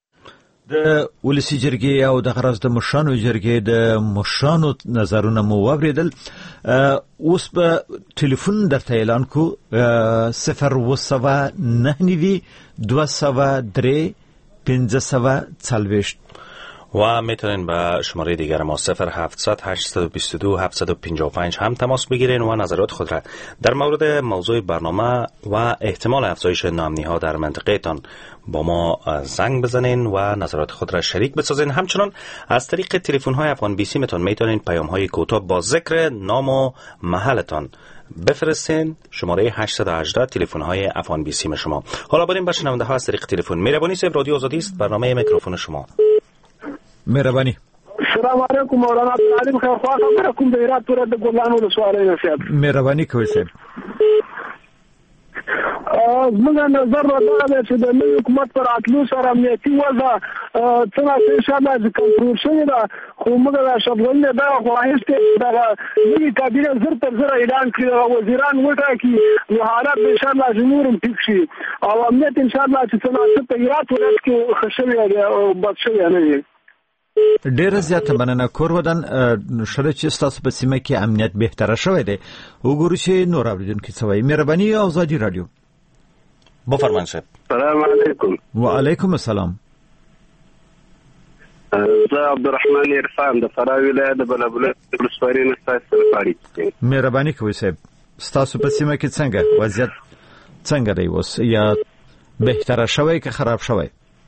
Speaker 1: د ولسی جرګې او د غرض د مشرانو جرګې د مشرانو نظرونه مو واوریدل. اوس په ټلیفون درته اعلان کو صفر و سوه نه نوي دوه سوه درې پنځه سوه څلوېښت
Speaker 23: و میتونین به شماره دیگر ما صفر هفتصد هشتصد و بیست و دو هفتصد و پنجاه و پنج هم تماس بگیرین و نظرات خود را در مورد موضوع برنامه و احتمال افزایش ناامنی ها در منطقه تان با ما زنگ بزنین و نظرات خود را شریک بسازین. همچنان از طریق تلفن های افغان بیسی میتون میتونین پیام های کوتاه با ذکر نام و محلتان بفرستین. شماره هشتصد و هجده تلفن های افغان بیسی شما. حالا بریم به شنونده ها از طریق تلفن. مهربانی صاحب، رادیو آزادی است، برنامه میکروفون شما.
Speaker 1: مهربانی.
Speaker 21: السلام علیکم مولانا عبدالعلیم خیر خواه خبر کوم د هرات پورې د ګلانو د سوالې نصیحت.
Speaker 1: مهربانی کوئ صاحب.
Speaker 21: زموږ نظر دا دی چې د نوي حکومت پر راتلو سره امنیتي وضع څنګه انشاءالله چې کنټرول شوې ده، خو موږ د اشرف دا خواهش دی دغه نوي کابینه زر تر زره اعلان کړي، وزیران وټاکي، نو حالات به انشاءالله چې نور هم ټیک شي او امنیت انشاءالله چې څنګه په هرات ولایت کې ښه شوی دی او بد شوی نه دی.
Speaker 1: ډیره زیاته مننه. کور ودان شره چې ستاسو په سیمه کې امنیت بهتره شوی دی. وګورئ چې نور اوریدونکي څه وایي. مهرباني آزادی رادیو.
Speaker 23: بفرمایئ صاحب.
Speaker 12: السلام علیکم.
Speaker 1: وعلیکم السلام.
Speaker 12: زه عبدالرحمن عرفان د فراه ولایت د بلبل ولسوالۍ نه ستاسو سره اړیکه.
Speaker 1: مهرباني کوئ صاحب. ستاسو په سیمه کې څنګه وضعیت څنګه دی اوس، یا بهتره شوی که خراب شوی؟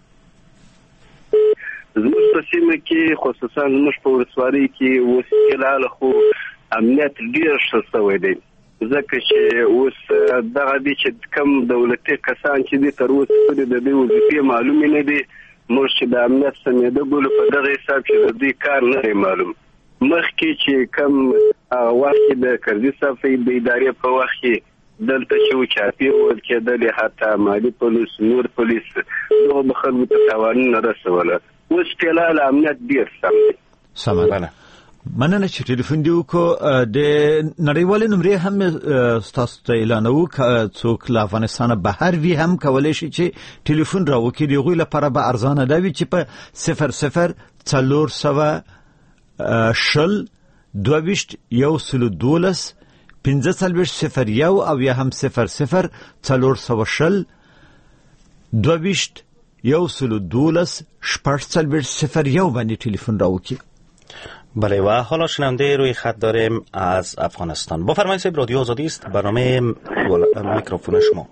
Speaker 12: زموږ په سیمه کې خصوصا زموږ په ولسوالۍ کې اوس فعال خو امنیت ډېر ښه شوی دی، ځکه چې اوس دغه دي چې کوم دولتي کسان چې دي تر اوسه پورې د دوی وظیفې معلومې نه دي. موږ چې د امنیت سمیده بولو په دغه حساب چې د دوی کار نه دی معلوم. مخکې چې کوم وخت د کرزي صاحب د ادارې په وخت کې دلته چې وچاپي ول کېدلې، حتی مالي پولیس، نور پولیس دغه به خلکو ته تاوانونه رسوله. اوس فعال امنیت ډېر سم دی.
Speaker 1: سمه ده. مننه چې ټلیفون دی وکړو. د نړیوالې نمرې هم ستاسو ته اعلانوو، څوک له افغانستانه بهر وي هم کولی شي چې ټلیفون راوکړي. د هغوی لپاره به ارزانه ده وي چې په صفر صفر څلور سوه شل دوه ویشت یو سلو دولس پنځه څلوېښت صفر یو او یا هم صفر صفر څلور سوه شل دوه ویشت یو سلو دولس شپږ څلوېښت صفر یو باندې ټلیفون راوکړي.
Speaker 23: بله و حالا شنونده روی خط داریم از افغانستان. بفرمایید صاحب، رادیو آزادی است، برنامه میکروفون شما.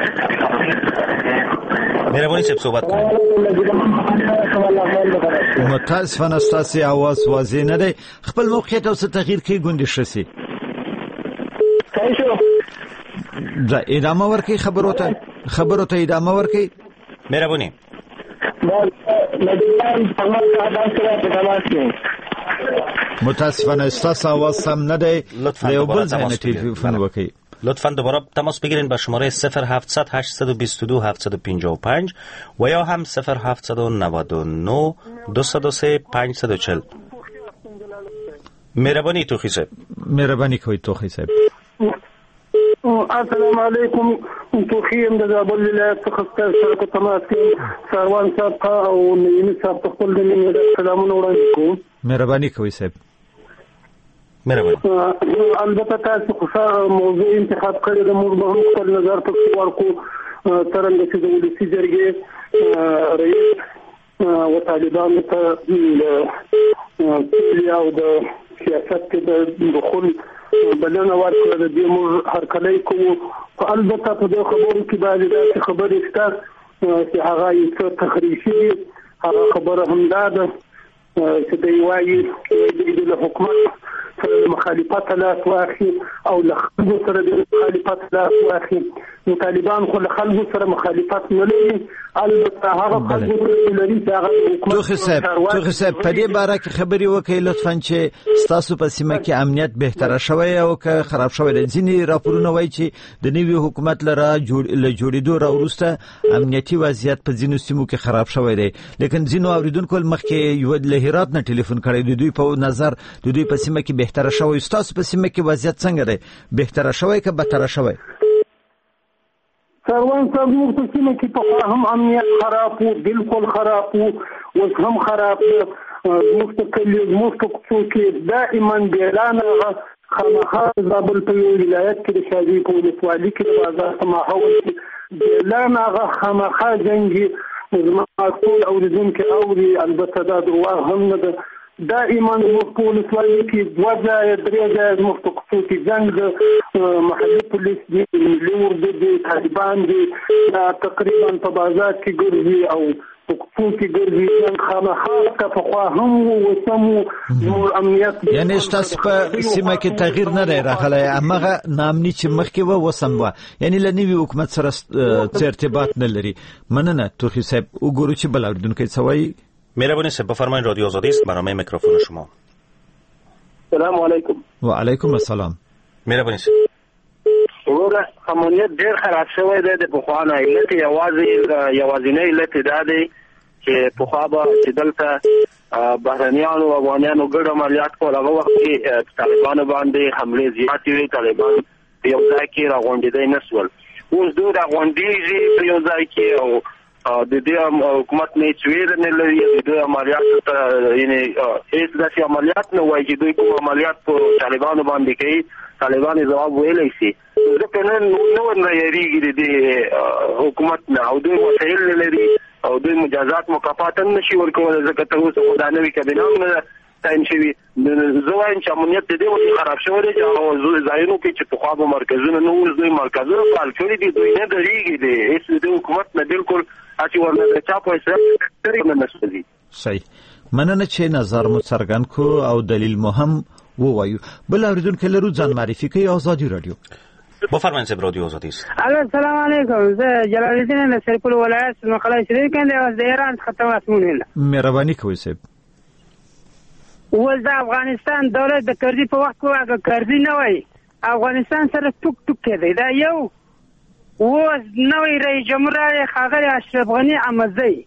Speaker 23: مهربانی صاحب صحبت کنید.
Speaker 1: متاسفانه ستاسو आवाज واضح نه دی. خپل موقعیت او څه تغییر کوي ګوندې شسي.
Speaker 21: کایشو
Speaker 1: دا ادامه ورکړي خبرو ته خبرو ته ادامه ورکړي.
Speaker 23: مهربانی.
Speaker 1: متاسفانه ستاسو آواز سم نه دی.
Speaker 23: لطفاً
Speaker 1: دوباره
Speaker 23: تماس
Speaker 1: تلفن وکړئ.
Speaker 23: لطفاً دوباره تماس بگیرین به شماره صفر هفتصد هشتصد و بیست و دو هفتصد و پنجاه و پنج و یا هم صفر هفتصد و نود و نه دویست و سه پانصد و چهل. مهربانی توخی صاحب.
Speaker 1: مهربانی کوي توخی صاحب.
Speaker 3: السلام علیکم. توخیم د زابل ولایت څخه سره تماس کوم. سروان صاحب او نعیم صاحب په خپل دنیا د سلامونه وړاندې کوم.
Speaker 1: مهربانی کوي صاحب.
Speaker 23: مهرباني.
Speaker 3: البته تاسو خو موضوع انتخاب کړی د موږ به هم خپل نظر په ورکو څرنګه چې د ولسي جرګې رئیس او طالبانو ته او د سیاست کې د دخول بلنه ورکړه د دې موږ هرکلی کوو. خو البته په دې خبرو کې بعضې داسې خبرې شته چې هغه یې څه تخریشي دي. هغه خبره همدا ده چې دوی وایي د حکومت سره مخالفت لاس واخلي او له خلکو سره د مخالفت لاس واخلي. نو طالبان خو له خلکو سره مخالفت نه لري. البته هغه خلکو سره لري چې هغه حکومت
Speaker 1: توخی صاحب توخی صاحب په دې باره کې خبرې وکړئ لطفاً چې ستاسو په سیمه کې امنیت بهتره شوی او که خراب شوی دی. ځینې راپورونه وایي چې د نوي حکومت لره له جوړېدو راوروسته امنیتي وضعیت په ځینو سیمو کې خراب شوی دی. لیکن ځینو اوریدونکو مخکې یو له هرات نه ټلیفون کړی د دوی په نظر د دوی په سیمه کې بهتره شوی. ستاسو په سیمه کې وضعیت څنګه دی؟ بهتره شوی که بدتره شوی؟
Speaker 3: سروان صاحب موږ په سیمه کې په هم امنیت خراب وو، بالکل خراب وو، اوس هم خراب دی. موږ په کلي موږ په کوڅو کې دائما بیلانه خامخا زابل په یو ولایت کې د شادي په ولسوالي کې د بازار په ماحول کې بیلانه خامخا جنګي زما ټول اوریدونکي اوري. البته دا درواغ هم نه ده. دائما موږ په ولسوالي کې دوه ځایه درې ځایه موږ په کوڅو کې جنګ د محلي پولیس دي، ملي اردو دي، طالبان دي، تقریبا په بازار کې ګرځي او په کوڅو کې ګرځي. جنګ خامخا که پخوا هم وو اوس هم وو. زموږ امنیت
Speaker 1: یعنې ستاسو په سیمه کې تغییر نه دی راغلی، هماغه ناامني چې مخکې وه اوس هم وه، یعنې له نوي حکومت سره څه ارتباط نه لري. مننه توخی صاحب. وګورو چې بل اورېدونکی څه وایي.
Speaker 23: مهربانی صاحب بفرمایید. رادیو آزادی است، برنامه میکروفون شما.
Speaker 2: سلام علیکم.
Speaker 1: و علیکم السلام.
Speaker 23: مهربانی صاحب.
Speaker 2: وګوره امنیت ډېر خراب شوی دی. د پخوا نه علت یوازې یوازینی علت دا دی چې پخوا به چې دلته بهرنیانو او افغانیانو ګډ عملیات کول، هغه وخت کې طالبانو باندې حملې زیاتې وې. طالبان په یو ځای کې راغونډېدی نه سول. اوس دوی راغونډېږي په یو ځای کې او د دې حکومت نه چویر نه لري. د دې عملیات ته یعنی هیڅ داسې عملیات نه وایي چې دوی کوم عملیات په طالبانو باندې کوي. طالبان جواب ویلی شي. ځکه نن نو نه یریږي د دې حکومت نه او دوی وسایل نه لري او دوی مجازات مکافات هم نشي ورکولی. ځکه ته اوس خو دا نوي کابینه هم نه تعیین شوي. زه وایم چې امنیت د دې وجې خراب شوی دی چې هغه ځایونو کې چې پخوا به مرکزونه نه اوس دوی مرکزونه فعال کړي دي. دوی نه درېږي دی هېڅ د دې حکومت نه بالکل هسې ورنه چا په حیثیت نه نسوځي.
Speaker 1: صحیح. مننه چې نظر مو څرګند کړو او دلیل مو هم ووایو. بل اورېدونکی لرو، ځان معرفي کوي. آزادي رادیو.
Speaker 23: بفرمایید صاحب. رادیو آزادی است.
Speaker 4: السلام علیکم. زه جلال الدین د سرپل ولایت مقاله شریف کنده او د ایران څخه تماس مونږ.
Speaker 1: مهرباني کوئ صاحب.
Speaker 4: ول د افغانستان دولت د کرزي په وخت کې هغه کرزي نه وای، افغانستان سره ټوک ټوک کېدی. دا یو اوس نوی رئیس جمهور ښاغلی اشرف غني احمدزی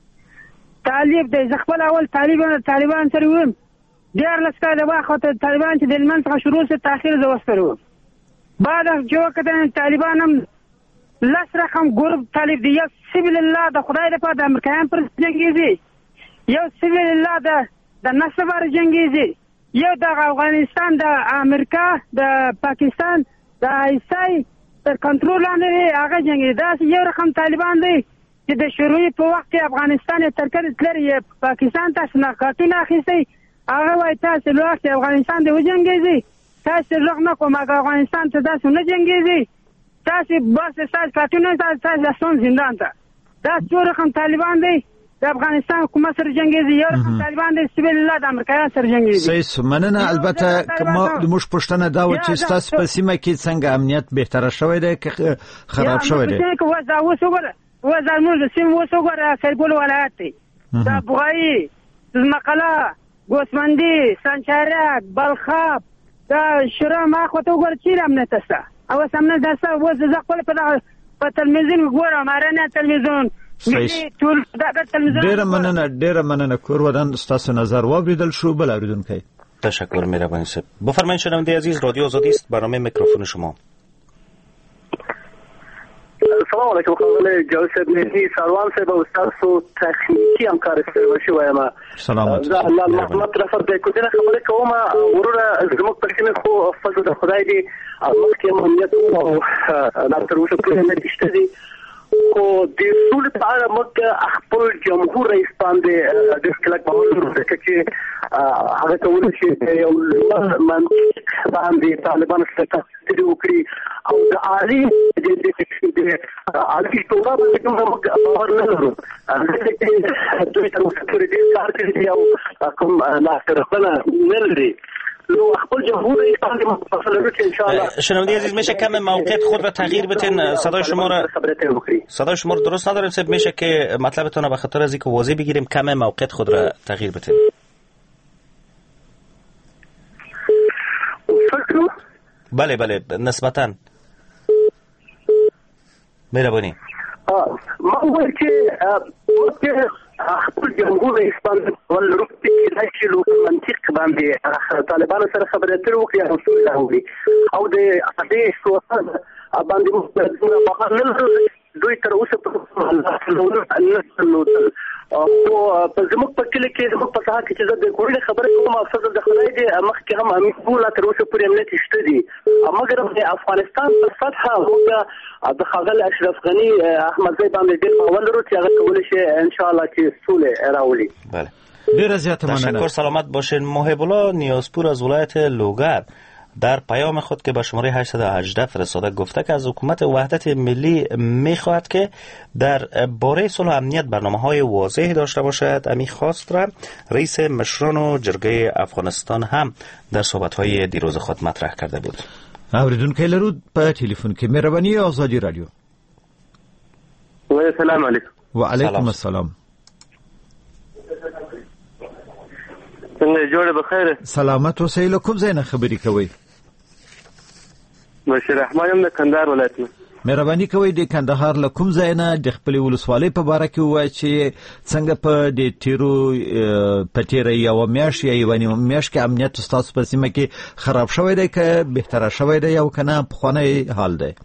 Speaker 4: طالب دی. زه خپل اول طالبان طالبان سره وم دیارلس کاله واخته طالبان چې د هلمند څخه شروع سه تاخیر زه وستر وم. بعد از جو کتن طالبان هم لس رقم گروپ طالب دی. یو سیویل الله د خدای لپاره د امریکایان پر جنګیږي، یو سیویل الله د د نسبر جنګیږي، یو د افغانستان د امریکا د پاکستان د ایسای تر کنټرول لاندې هغه جنګي. دا یو رقم طالبان دی چې د شروعي په وخت کې افغانستان تر کړه تلری پاکستان ته نه کارتونه اخیستي. هغه وایي تاسو لوخت افغانستان دی وجنګیږي، تاسو لوخ نه کوم افغانستان ته تاسو نه جنګیږي، تاسو بس تاسو کارتونه تاسو تاسو زندان ته. دا څو رقم طالبان دی د افغانستان حکومت سره جنګیږي، یو رقم طالبان دی سیویل الله د امریکا سره جنګیږي.
Speaker 1: صحیح. مننه. البته ما د موږ پښتنه دا و چې تاسو په سیمه کې څنګه امنیت بهتره شوی دی که خراب شوی دی؟
Speaker 4: که وځه اوس وګوره و زمون سیم و سوګر سرګل ولایت دی دا بوغایی مقاله ګوسمندی سنچارک بلخاب دا شورا ما خو ته وګور چیرې امنیت شته او سمنه درسه و زه خپل په په تلویزیون ګورم ارانه تلویزیون ملي ټول دا تلویزیون
Speaker 1: ډېر مننه ډېر مننه کور ودان تاسو نظر واوریدل شو بل اوریدونکو
Speaker 23: تشکر مهربانی صاحب. بفرمایید شنونده عزیز، رادیو آزادی است، برنامه میکروفون شما.
Speaker 2: سلام علیکم خواهر جواد صاحب مهدی سروان صاحب و استاد تخنیکی همکار استفاده شو ایم
Speaker 1: سلام
Speaker 2: زه الله محمد رفر د کوټه خبره کوم وروره زموږ پرکینه خو فضل د خدای دی مخکې مهمیت او لا تر اوسه پرې نه دشته دي خو د ټول په اړه موږ خپل جمهور رئیس باندې د کلک باور ورکړ چې هغه ټول شي یو منطق باندې طالبان څخه تدې وکړي او د عالی د عالی ټول باندې کوم باور نه لرو چې دوی تر اوسه پورې دې کار کوي او کوم لا تر خپل نه لري لو خپل جمهور رئیس باندې مفصل رو ان شاء الله.
Speaker 23: شنونده عزیز میشه کم موقعیت خود را تغییر بدین؟ صدای شما را صدای شما درست نداریم صاحب، میشه که مطلبتون را به خاطر از اینکه واضح بگیریم کم موقعیت خود را تغییر بدین؟ بله بله نسبتاً مهربانی.
Speaker 2: ما وایي چې خپل جمهور رئیس باندې ول روپی د شلو منطق باندې طالبانو سره خبرې تر وکړي او رسول الله وي او د دې سوال باندې موږ په خپل دوی تر اوسه په الله او په زموږ په کلی کې زموږ په ساحه کې چې زه د کورنۍ خبرې کوم فضل د خدای دی مخکې هم امید بوله تر اوسه پورې امنیت شته دي مګر د افغانستان په سطحه موږ د ښاغلي اشرف غني احمدزی باندې ډېر باور لرو چې هغه کولی شي انشاءالله چې سوله راولي.
Speaker 23: بله
Speaker 1: ډېره زیاته مننه.
Speaker 23: تشکر، سلامت باشین. محب الله نیازپور از ولایت لوگر در پیام خود که به شماره هشتصد و هجده فرستاده گفته که از حکومت وحدت ملی میخواهد که در باره صلح و امنیت برنامه‌های واضحی داشته باشد. امی خواست را رئیس مشران و جرگه افغانستان هم در صحبت‌های دیروز خود مطرح کرده بود.
Speaker 1: اوریدونکو لرو په ټلیفون کې مهرباني آزادی رادیو.
Speaker 2: و السلام علیکم.
Speaker 1: و علیکم السلام.
Speaker 2: څنګه جوړه بخیر؟
Speaker 1: سلامت اوسئ. له کوم ځای نه خبرې کوئ؟
Speaker 2: بشیر احمد یم د کندهار ولایت نه.
Speaker 1: مهرباني کوئ د کندهار له کوم ځای نه د خپلې ولسوالۍ په باره کې ووایئ چې څنګه په د تیرو په تیره یوه میاشت یا یوه نیمه میاشت کې امنیت ستاسو په سیمه کې خراب شوی دی که بهتره شوی دی یا که نه پخوانی حال دی؟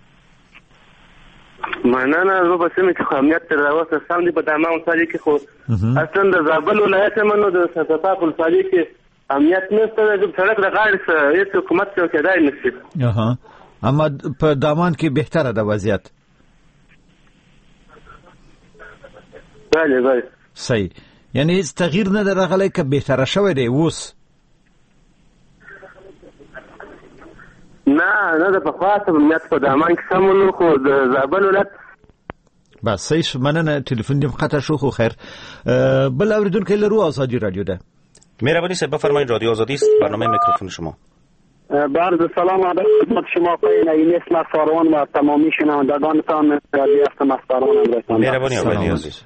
Speaker 2: مننه. زه په سیمه کې خو امنیت تر اوسه سم دی. په دامه ولسوالۍ کې خو اصلا د زابل ولایت یم نو د سرسبزاب ولسوالۍ کې امنیت نشته. د سړک د غاړې څخه هېڅ حکومت څوکیدار نشي.
Speaker 1: اها اما په دامان کې بهتره ده وضعیت؟
Speaker 2: بله بله
Speaker 1: صحیح. یعنی هیڅ تغییر نه ده راغلی که بهتره شوی دی اوس؟
Speaker 2: نه نه د پخوا څخه امنیت په دامان کې سم ونو خو د زابل ولایت
Speaker 1: بس صحیح شو. مننه. ټلیفون دې قطع شو خو خیر. بل اوریدونکی لرو آزادی رادیو ده.
Speaker 23: مهربانی صاحب بفرمایید، رادیو آزادی است، برنامه میکروفون شما.
Speaker 14: بعد سلام علیکم خدمت شما آقای نعیمی اسمت ساروان و تمامی شنوندگانتان رادیو هستم از ساروان هم رسانده.
Speaker 23: مهربانی آقای عزیز.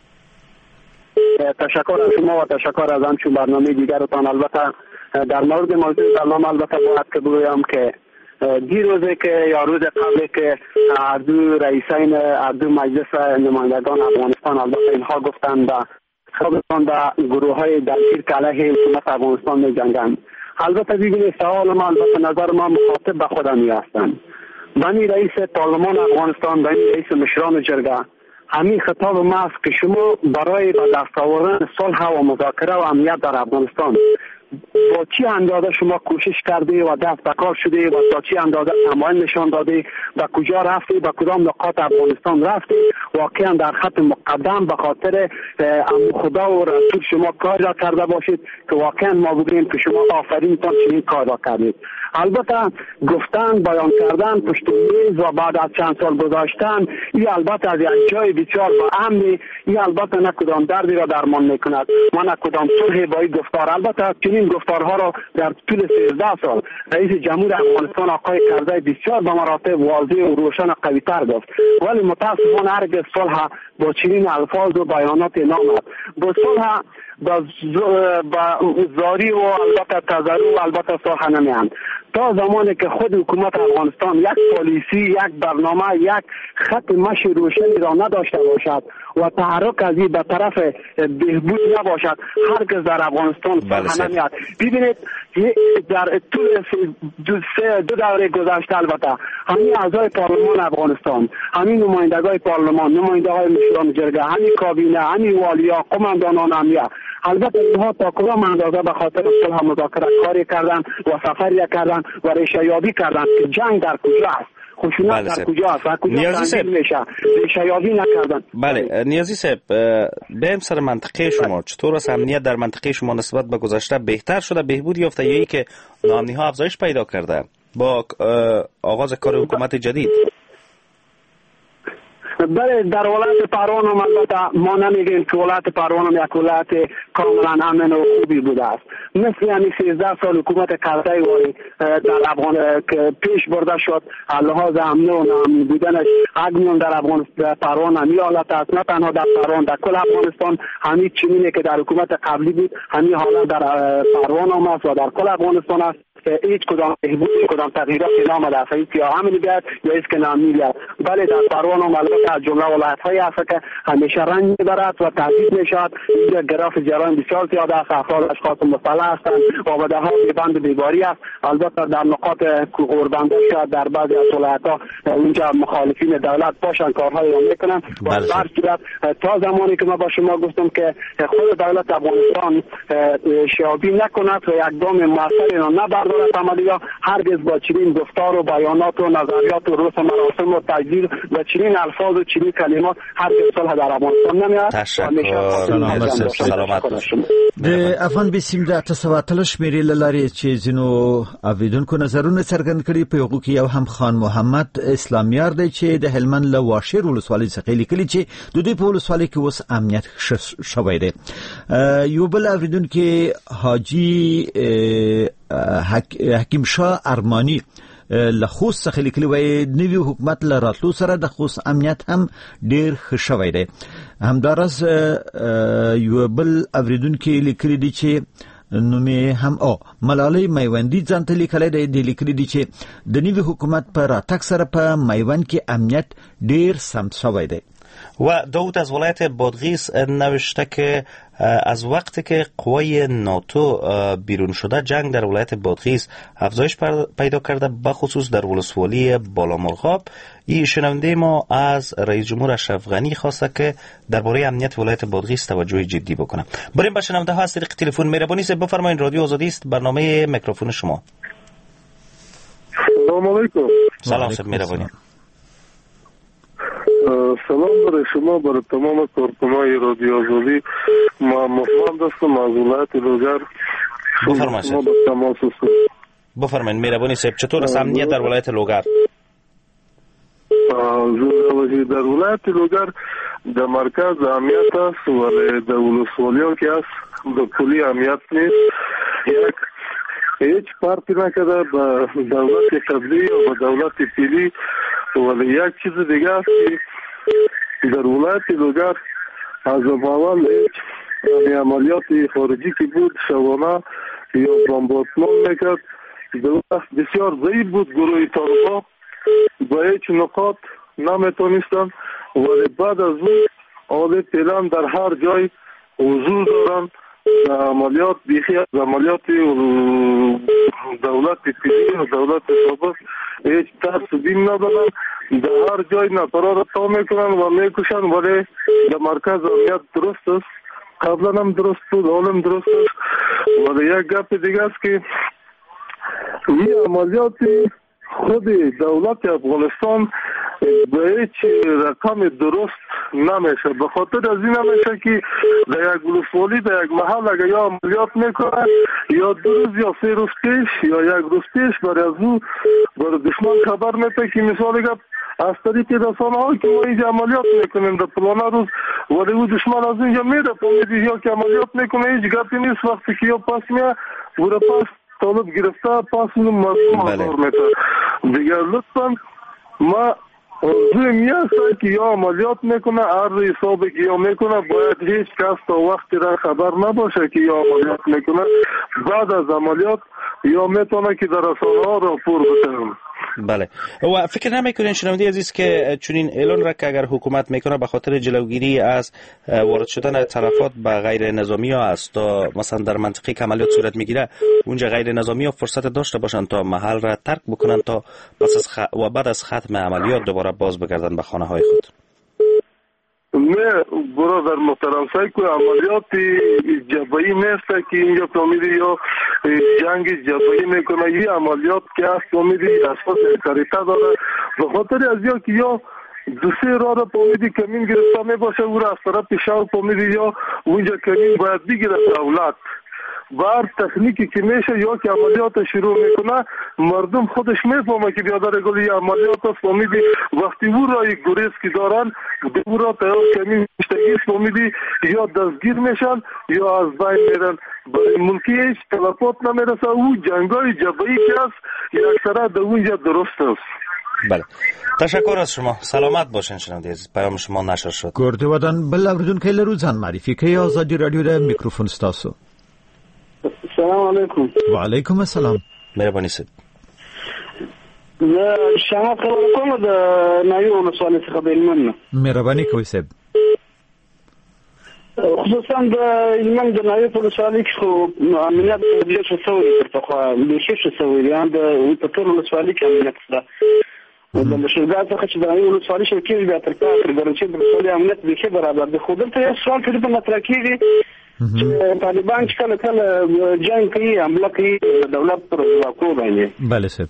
Speaker 14: تشکر از شما و تشکر از همچون برنامه دیگرتان. البته در مورد موضوع برنامه البته باید که بگویم که دیروزه که یا روز قبل که هر دو رئیسین هر دو مجلس نمایندگان افغانستان البته اینها گفتند خودشان در گروه های درگیر که علیه حکومت افغانستان می جنگند. البته دیگه سوال ما البته نظر ما مخاطب به خودم می هستند. بنی رئیس پارلمان افغانستان، بنی رئیس مشران جرگه، همین خطاب ما است که شما برای به دست آوردن صلح و مذاکره و امنیت در افغانستان با چی اندازه شما کوشش کرده و دست به کار شده و تا چی اندازه تمایل نشان داده، به کجا رفته، به کدام نقاط افغانستان رفته، واقعا در خط مقدم به خاطر خدا و رسول شما کار را کرده باشید که واقعا ما بگوییم که شما آفرین تان چنین کار را کردید. البته گفتن، بیان کردن، پشت میز و بعد از چند سال گذاشتن، این البته از یک جای بسیار با امنی، این البته نه کدام دردی را درمان میکند، ما نه کدام صلح با این گفتار. البته چنین
Speaker 12: چنین گفتارها را در طول سیزده سال رئیس جمهور افغانستان آقای کرزی بسیار به مراتب واضح و روشن و قوی‌تر گفت، ولی متاسفانه هرگز صلح با چنین الفاظ و بیانات نامد. با صلح با زاری و البته تضرع و البته صلح نمی‌اند تا زمانی که خود حکومت افغانستان یک پالیسی، یک برنامه، یک خط مشی روشنی را نداشته باشد و تحرک از این به طرف بهبود نباشد، هرگز در افغانستان صلح نمیاد. ببینید در طول دو, دو دوره گذشته البته همین اعضای پارلمان افغانستان، همین نمایندگان پارلمان، نمایندگان مشوران جرگه، همین کابینه، همین والیا، قماندانان امنیه، البته اینها تا کدام اندازه به خاطر صلح مذاکره کاری کردن و سفری کردن و ریشه یابی کردن که جنگ در کجا است، خشونت در کجا است و کجا تنظیم میشه، ریشه یابی نکردن.
Speaker 23: بله نیازی صاحب، بریم سر منطقه شما. چطور است امنیت در منطقه شما نسبت به گذشته بهتر شده، بهبود یافته یا ای که ناامنی ها افزایش پیدا کرده با آغاز کار حکومت جدید؟
Speaker 12: بله در ولایت پروان هم البته ما نمیگیم که ولایت پروان هم یک ولایت کاملا امن و خوبی بوده است. مثل یعنی سیزده سال حکومت کرزی واری در افغان که پیش برده شد لحاظ امن و ناامنی بودنش اکنون در افغانستان پروان همین حالت است، نه تنها در پروان، در کل افغانستان همین چنینه که در حکومت قبلی بود همین حالت در پروان هم است و در کل افغانستان است که هیچ کدام بهبود کدام تغییراتی نامده است، یا امن بیاد یا هیچ که ناامنی بیاد. بله در پروان هم البته از جمله ولایت‌های است که همیشه رنج میبرد و تهدید میشود. اینجا گراف جرایم بسیار زیاد است، افراد اشخاص مسلح هستند و به ها بند بیگاری است. البته در نقاط غوربنده شاید در بعضی از ولایت‌ها اونجا مخالفین دولت باشن کارهای را میکنن و بر صورت تا زمانی که ما با شما گفتم که خود دولت افغانستان شیابی نکند و اقدام موثری را نبردارد عملیات، هرگز با چنین گفتار و بیانات و نظریات و رسم مراسم و تجدید و چنین الفاظ و چنین کلمات هرگز صلح در افغانستان نمیاد.
Speaker 23: تشکر. سلامت باشید.
Speaker 1: د افغان بسیم د اته اتلس شمیرې لارې چې ځینو اوریدونکو نظرونه څرګند کړي په یو کې یو هم خان محمد اسلامیار دی چې د هلمند له واشیر ولسوالۍ څخه لیکلي چې د دوی په ولسوالۍ کې اوس امنیت شوی دی. یو بل اوریدونکو حاجی حکیم شاه ارمانی له خوست څخه لیکلي وای نوی حکومت له راتلو سره د خوست امنیت هم ډیر ښه شوی دی. همدارس یو بل اوریدونکو لیکلي دي چې نومې هم او ملالۍ میوندی ځان ته لیکلی دی د لیکلي دي چې د نوي حکومت په راتګ سره په میوند کې امنیت ډیر سم شوی دی.
Speaker 23: و داود از ولایت بادغیس نوشته که از وقتی که قوای ناتو بیرون شده جنگ در ولایت بادغیس افزایش پیدا کرده، بخصوص در ولسوالی بالامرغاب. این شنونده ما از رئیس جمهور اشرف غنی خواسته که درباره امنیت ولایت بادغیس توجه جدی بکنه. بریم به شنونده ها از طریق تلفن. مهربانی است بفرمایید، رادیو آزادی است، برنامه میکروفون شما.
Speaker 5: سلام علیکم.
Speaker 23: سلام سر مهربانی.
Speaker 5: سلام برای شما، برای تمام کارکنای رادیو آزادی. ما محمد هستم از ولایت لوگر.
Speaker 23: بفرمایید. بفرمایید مهربانی صاحب، چطور است امنیت در ولایت لوگر؟
Speaker 5: در ولایت لوگر در مرکز امنیت است ولی در ولسوالی‌ها که است در کلی امنیت نیست. یک هیچ پارتی نکرده به دولت قبلی و به دولت پیلی. ولی یک چیز دیگه است که در ولایت لوگر از اول هیچ عملیات خارجی که بود شبانه یا بمبارمان میکرد، دولت بسیار ضعیف بود. گروه طالبان با هیچ نقاط نمیتونستن، ولی بعد از اون آل پیلان در هر جای حضور دارن. عملیات بیخی از عملیات دولت پیلی و دولت سابق هیچ ترس دین ندارن. در هر جای نفرا را تا میکنن و میکشن، ولی در مرکز امنیت درست است. قبلا هم درست بود، حالا هم درست است. ولی یک گپ دیگه است که این عملیات خود دولت افغانستان به هیچ رقم درست نمیشه. به خاطر از این نمیشه که در یک ولسوالی در یک محل اگر یا عملیات میکنه یا دو روز یا سه روز پیش یا یک روز پیش برای از او برای دشمن خبر میده که مثال اگر از طریق رسانه‌ها که ما اینجا عملیات میکنیم در فلانه روز ولی او دشمن از اینجا میره فهمیدی یا که عملیات میکنه هیچ گپی نیست وقتی که یا پاس میاد بوده پاس طالب گرفته پاس اون مردم آزار میده دیگر لطفا ما روی میاسته که یا عملیات میکنه هر حسابی که یا میکنه باید هیچ کس تا وقتی را خبر نباشه که یا عملیات میکنه بعد از عملیات یا میتونه که در رسانه ها راپور بده.
Speaker 23: بله و فکر نمیکنین شنونده عزیز که چنین اعلان را که اگر حکومت میکنه به خاطر جلوگیری از وارد شدن تلفات به غیر نظامی ها است تا مثلا در منطقه که عملیات صورت میگیره اونجا غیر نظامی ها فرصت داشته باشن تا محل را ترک بکنن تا پس از خ... و بعد از ختم عملیات دوباره باز بگردن به خانه های خود.
Speaker 5: نه برادر محترم سعی که عملیات جبهه‌ای نیست که اینجا فهمیدی یا جنگ جبهه‌ای میکنه یه عملیات که هست فهمیدی اساس خریطه داره به خاطر از یا که یا دو سه راه را فهمیدی کمین گرفته میباشه او را از طرف شهر فهمیدی یا اونجا کمین باید بگیره دولت بار تکنیکی که میشه یا که عملیات شروع میکنه مردم خودش میفهمه که بیادر گلی عملیات است فهمیدی وقتی او را یک گریز که دارن او را تیار کمی مشتگیش فهمیدی یا دستگیر میشن یا از بین میرن برای ملکی هیچ تلفات نمیرسه او جنگای جبهه‌ای که است یک اکثرا در اونجا درست است.
Speaker 23: بله تشکر از شما سلامت باشین شنونده عزیز پیام شما نشر شد
Speaker 1: گرده ودان بل اوریدونکو لرو ځان معرفي کوي آزادي رادیو د میکروفون ستاسو.
Speaker 6: السلام علیکم.
Speaker 1: و علیکم السلام.
Speaker 23: مهرباني سید.
Speaker 6: زه شهادت خبر کوم د نایو ولسوالۍ څخه د هلمند.
Speaker 1: مهرباني کوئ صاحب.
Speaker 6: خصوصا د هلمند د نایو ولسوالۍ کې خو امنیت ډېر ښه شوی تر پخوا بیخي ښه شوی دی د په ټول ولسوالۍ کې امنیت شته. د مشرګا څخه چې د نایو ولسوالۍ شرکې بیا تر پخوا تر ګرنچې د ولسوالۍ امنیت بیخي برابر دی خو دلته یو سوال په مطرح کېږي چې طالبان چې کله کله جنگ کوي حمله کوي دولت پر ځواکونو باندې.
Speaker 1: بله صاحب.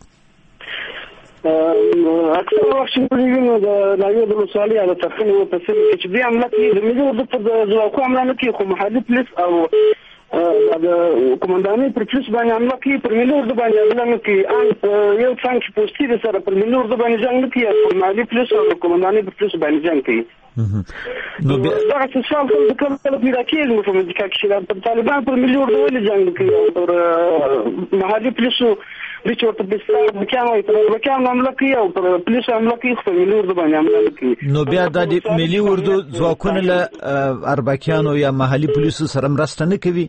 Speaker 6: اکثر وخت چې وینو د نایو د ولسوالۍ یا د تخنیک په سیمه کې چې دوی حمله کوي د ملي اردو پر ځواکونو حمله نه کوي خو محلي پولیس او د قومندانۍ پر پولیس باندې حمله کوي پر ملي اردو باندې حمله نه کوي ان یو څنګه چې پوسټي سره پر ملي اردو باندې جنگ نه کوي پر محلي پولیس او قومندانۍ پر پولیس باندې جنگ کوي. نو دا څه څه هم کله کله پیدا کېږي په مدیکا کې چې طالبان پر ملي اردو ولې جنگ کوي او پر محلي پولیسو د چورت بستر مکانو پر مکانو حمله کوي او پر پولیس حمله کوي خو ملي اردو باندې حمله کوي.
Speaker 1: نو بیا د ملي اردو ځواکونه له اربکیانو یا محلي پولیسو سره مرسته نه کوي.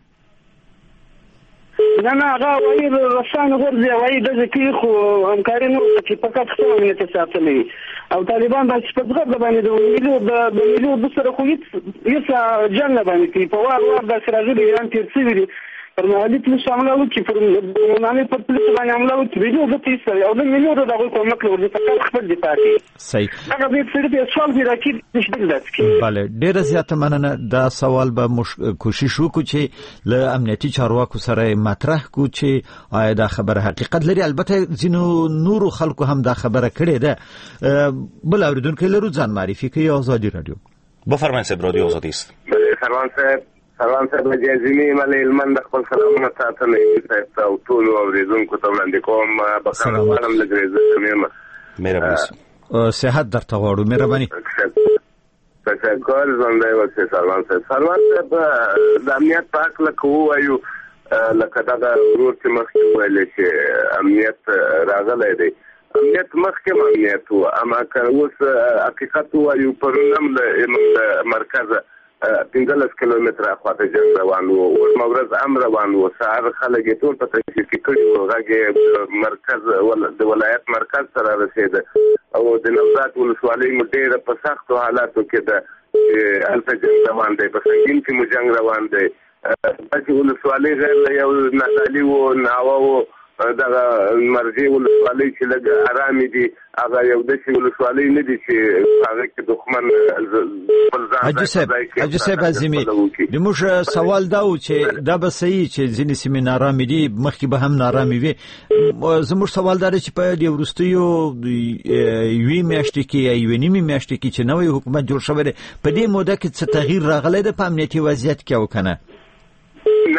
Speaker 6: نه نه هغه وایي رسانه ورځي وایي د ځکه خو همکاري نه کوي فقط خپل امنیت ساتلي او طالبان باندې په ځګر باندې د ملي د ملي د سره خو هیڅ جنگ نه باندې کوي په وار وار د سراجو ایران تیر سوي پر محلي پولیس حمله وکړي پر قومندانۍ پر پولیس باندې حمله وکړي ملي د تیسري او د ملي د دغه کومک ورته فقط خپل دفاع کوي.
Speaker 1: صحیح.
Speaker 6: هغه به څه د سوال پیدا کیږي چې دلته
Speaker 1: بله ډیره زیاته مننه دا سوال به مش... کوشش وکړو چې له امنیتي چارواکو سره مطرح کو چې آیا دا خبره حقیقت لري البته ځینو نورو خلکو هم دا خبره کړې ده. بل اوریدونکو لرو ځان معرفي کوي آزادي رادیو.
Speaker 23: بفرمایئ صاحب رادیو آزادی است.
Speaker 7: سلام صاحب سلام صاحب جزیمی ملي هلمند خپل سلامونه ساتنه صاحب او ټول اوریدونکو ته وړاندې کوم بخښنه غواړم لګریزه کوم.
Speaker 23: مهرباني.
Speaker 1: صحت درته غواړو مهرباني.
Speaker 7: تشکر زنده اوسئ سلمان صاحب. سلمان صاحب د امنیت په اړه کوو وایو لکه دا ورور چې مخکې ویل چې امنیت راغلی دی امنیت مخکې امنیت و اما که اوس حقیقت وایو پرون د مرکز پنځلس کیلومتره خواته جنګ روان و اوس مورز هم روان و سهار خلک یې ټول په تشریف کې کړي وو غږ یې مرکز د ولایت مرکز سره رسېده او د نوزاد ولسوالۍ مو ډېره په سختو حالاتو کې ده چې هلته جنګ روان دی په سنګین کې مو جنګ روان دی داسې ولسوالۍ غیر له یو نادالي و ناوه و دغه مرجې ولسوالۍ چې لږ ارامې دي هغه یو داسې ولسوالۍ نه دي چې هغه کې دښمن خپل ځان
Speaker 1: حاجي صاحب حاجي صاحب عظیمي زموږ سوال دا و چې دا به صحیح چې ځینې سیمې نارامې دي مخکې به هم نارامې وي زموږ سوال دا دی چې په دې وروستیو یوې میاشتې کې یا یوې نیمې میاشتې کې چې نوی حکومت جوړ شوی دی په دې موده کې څه تغییر راغلی دی په امنیتي وضعیت کې او که نه؟
Speaker 7: نه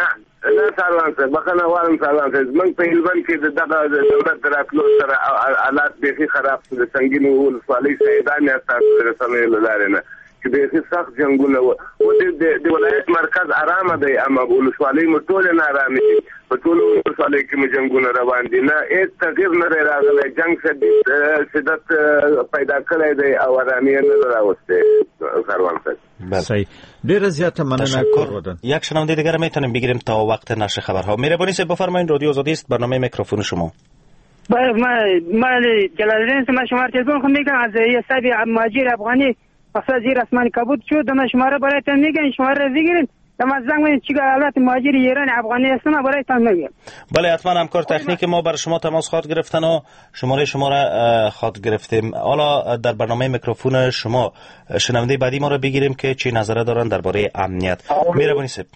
Speaker 7: نه سروان صاحب بخنه وایم سروان صاحب موږ په هلمند کې دغه دولت راتلو سره حالات بیخي خراب شو د سنگینو ولسوالۍ سیدان یا تاسو رسنۍ لاره نه چې بیخي سخت جنگونه و او د ولایت مرکز آرامه دی اما ولسوالۍ مو ټول نه آرامه دي په ټول ولسوالۍ کې مو جنگونه روان دي نه هیڅ تغییر نه راغلی جنگ شدت پیدا کړی دی او آرامي نه راوسته سروان صاحب
Speaker 1: صحیح ډیره زیاته مننه کوردن
Speaker 23: یک شنونده دیگر میتونیم بگیریم تا وقت نشر خبرها. مهربانی سه بفرمایید رادیو آزادی است برنامه میکروفون شما.
Speaker 4: ما ما جلال الدین ما شماره تلفن خود میگم از حساب مهاجر افغانی اصلا زیر اسمان کبود شد دم شماره برایتان میگن شماره بگیرید دم از زنگ چیکار حالات مهاجر ایران افغانی هستن برایتان میگم.
Speaker 23: بله حتما همکار تکنیک ما بر شما تماس خواهد گرفتن و شماره شما را خواهد گرفتیم. حالا در برنامه میکروفون شما شنونده بعدی ما را بگیریم که چی نظره دارن درباره امنیت. مهربانی سب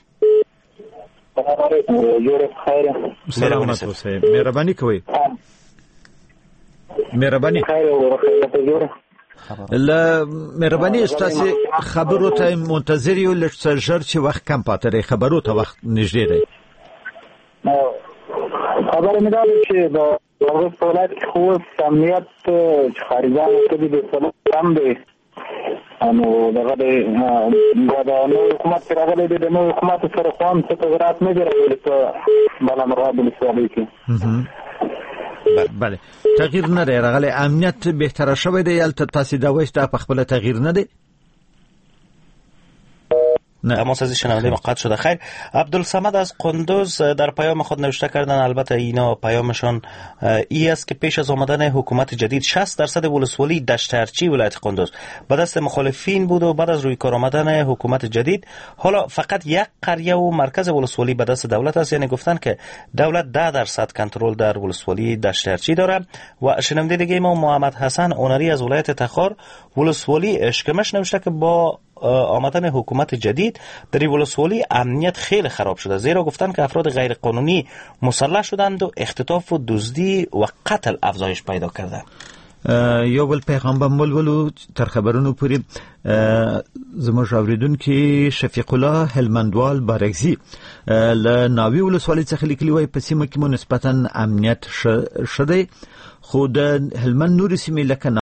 Speaker 1: مهربانی سب مهربانی کوي مهربانی ل مهرباني استاسو خبرو ته منتظر یو لږ ژر چې وخت کم پاتې دی خبرو ته وخت نږدې دی
Speaker 14: خبره مې دا چې د دغه ولایت کې خو امنیت خارجان ته د سلام کم دی انو دغه د نو حکومت راغلی دی د نو حکومت سره قوم څه تغیرات نه راغلي په بل امر د سوالي کې
Speaker 1: بله تغییر نه دی راغلی امنیت بهتره شوی دی یلته تاسو دا وایي دا په خپل تغییر نه دی
Speaker 23: نه تماس از شنونده ما قطع شده. خیر عبدالصمد از قندوز در پیام خود نوشته کردن البته اینا پیامشان ای است که پیش از آمدن حکومت جدید شصت درصد ولسوالی دشترچی ولایت قندوز به دست مخالفین بود و بعد از روی کار آمدن حکومت جدید حالا فقط یک قریه و مرکز ولسوالی به دست دولت است. یعنی گفتن که دولت ده درصد کنترل در ولسوالی دشترچی داره. و شنونده دیگه ما محمد حسن اونری از ولایت تخار ولسوالی اشکمش نوشته که با آمدن حکومت جدید در ولسوالی امنیت خیلی خراب شده زیرا گفتن که افراد غیر قانونی مسلح شدند و اختطاف و دزدی و قتل افزایش پیدا کرده.
Speaker 1: یو بل پیغام به مولولو تر خبرونو پوری زموږ اوریدونکي شفیق الله هلمندوال بارگزی ل ناوی ولسوالی څخه لیکلی وای په سیمه کې نسبتا امنیت شده خو د هلمند نورې سیمې لکه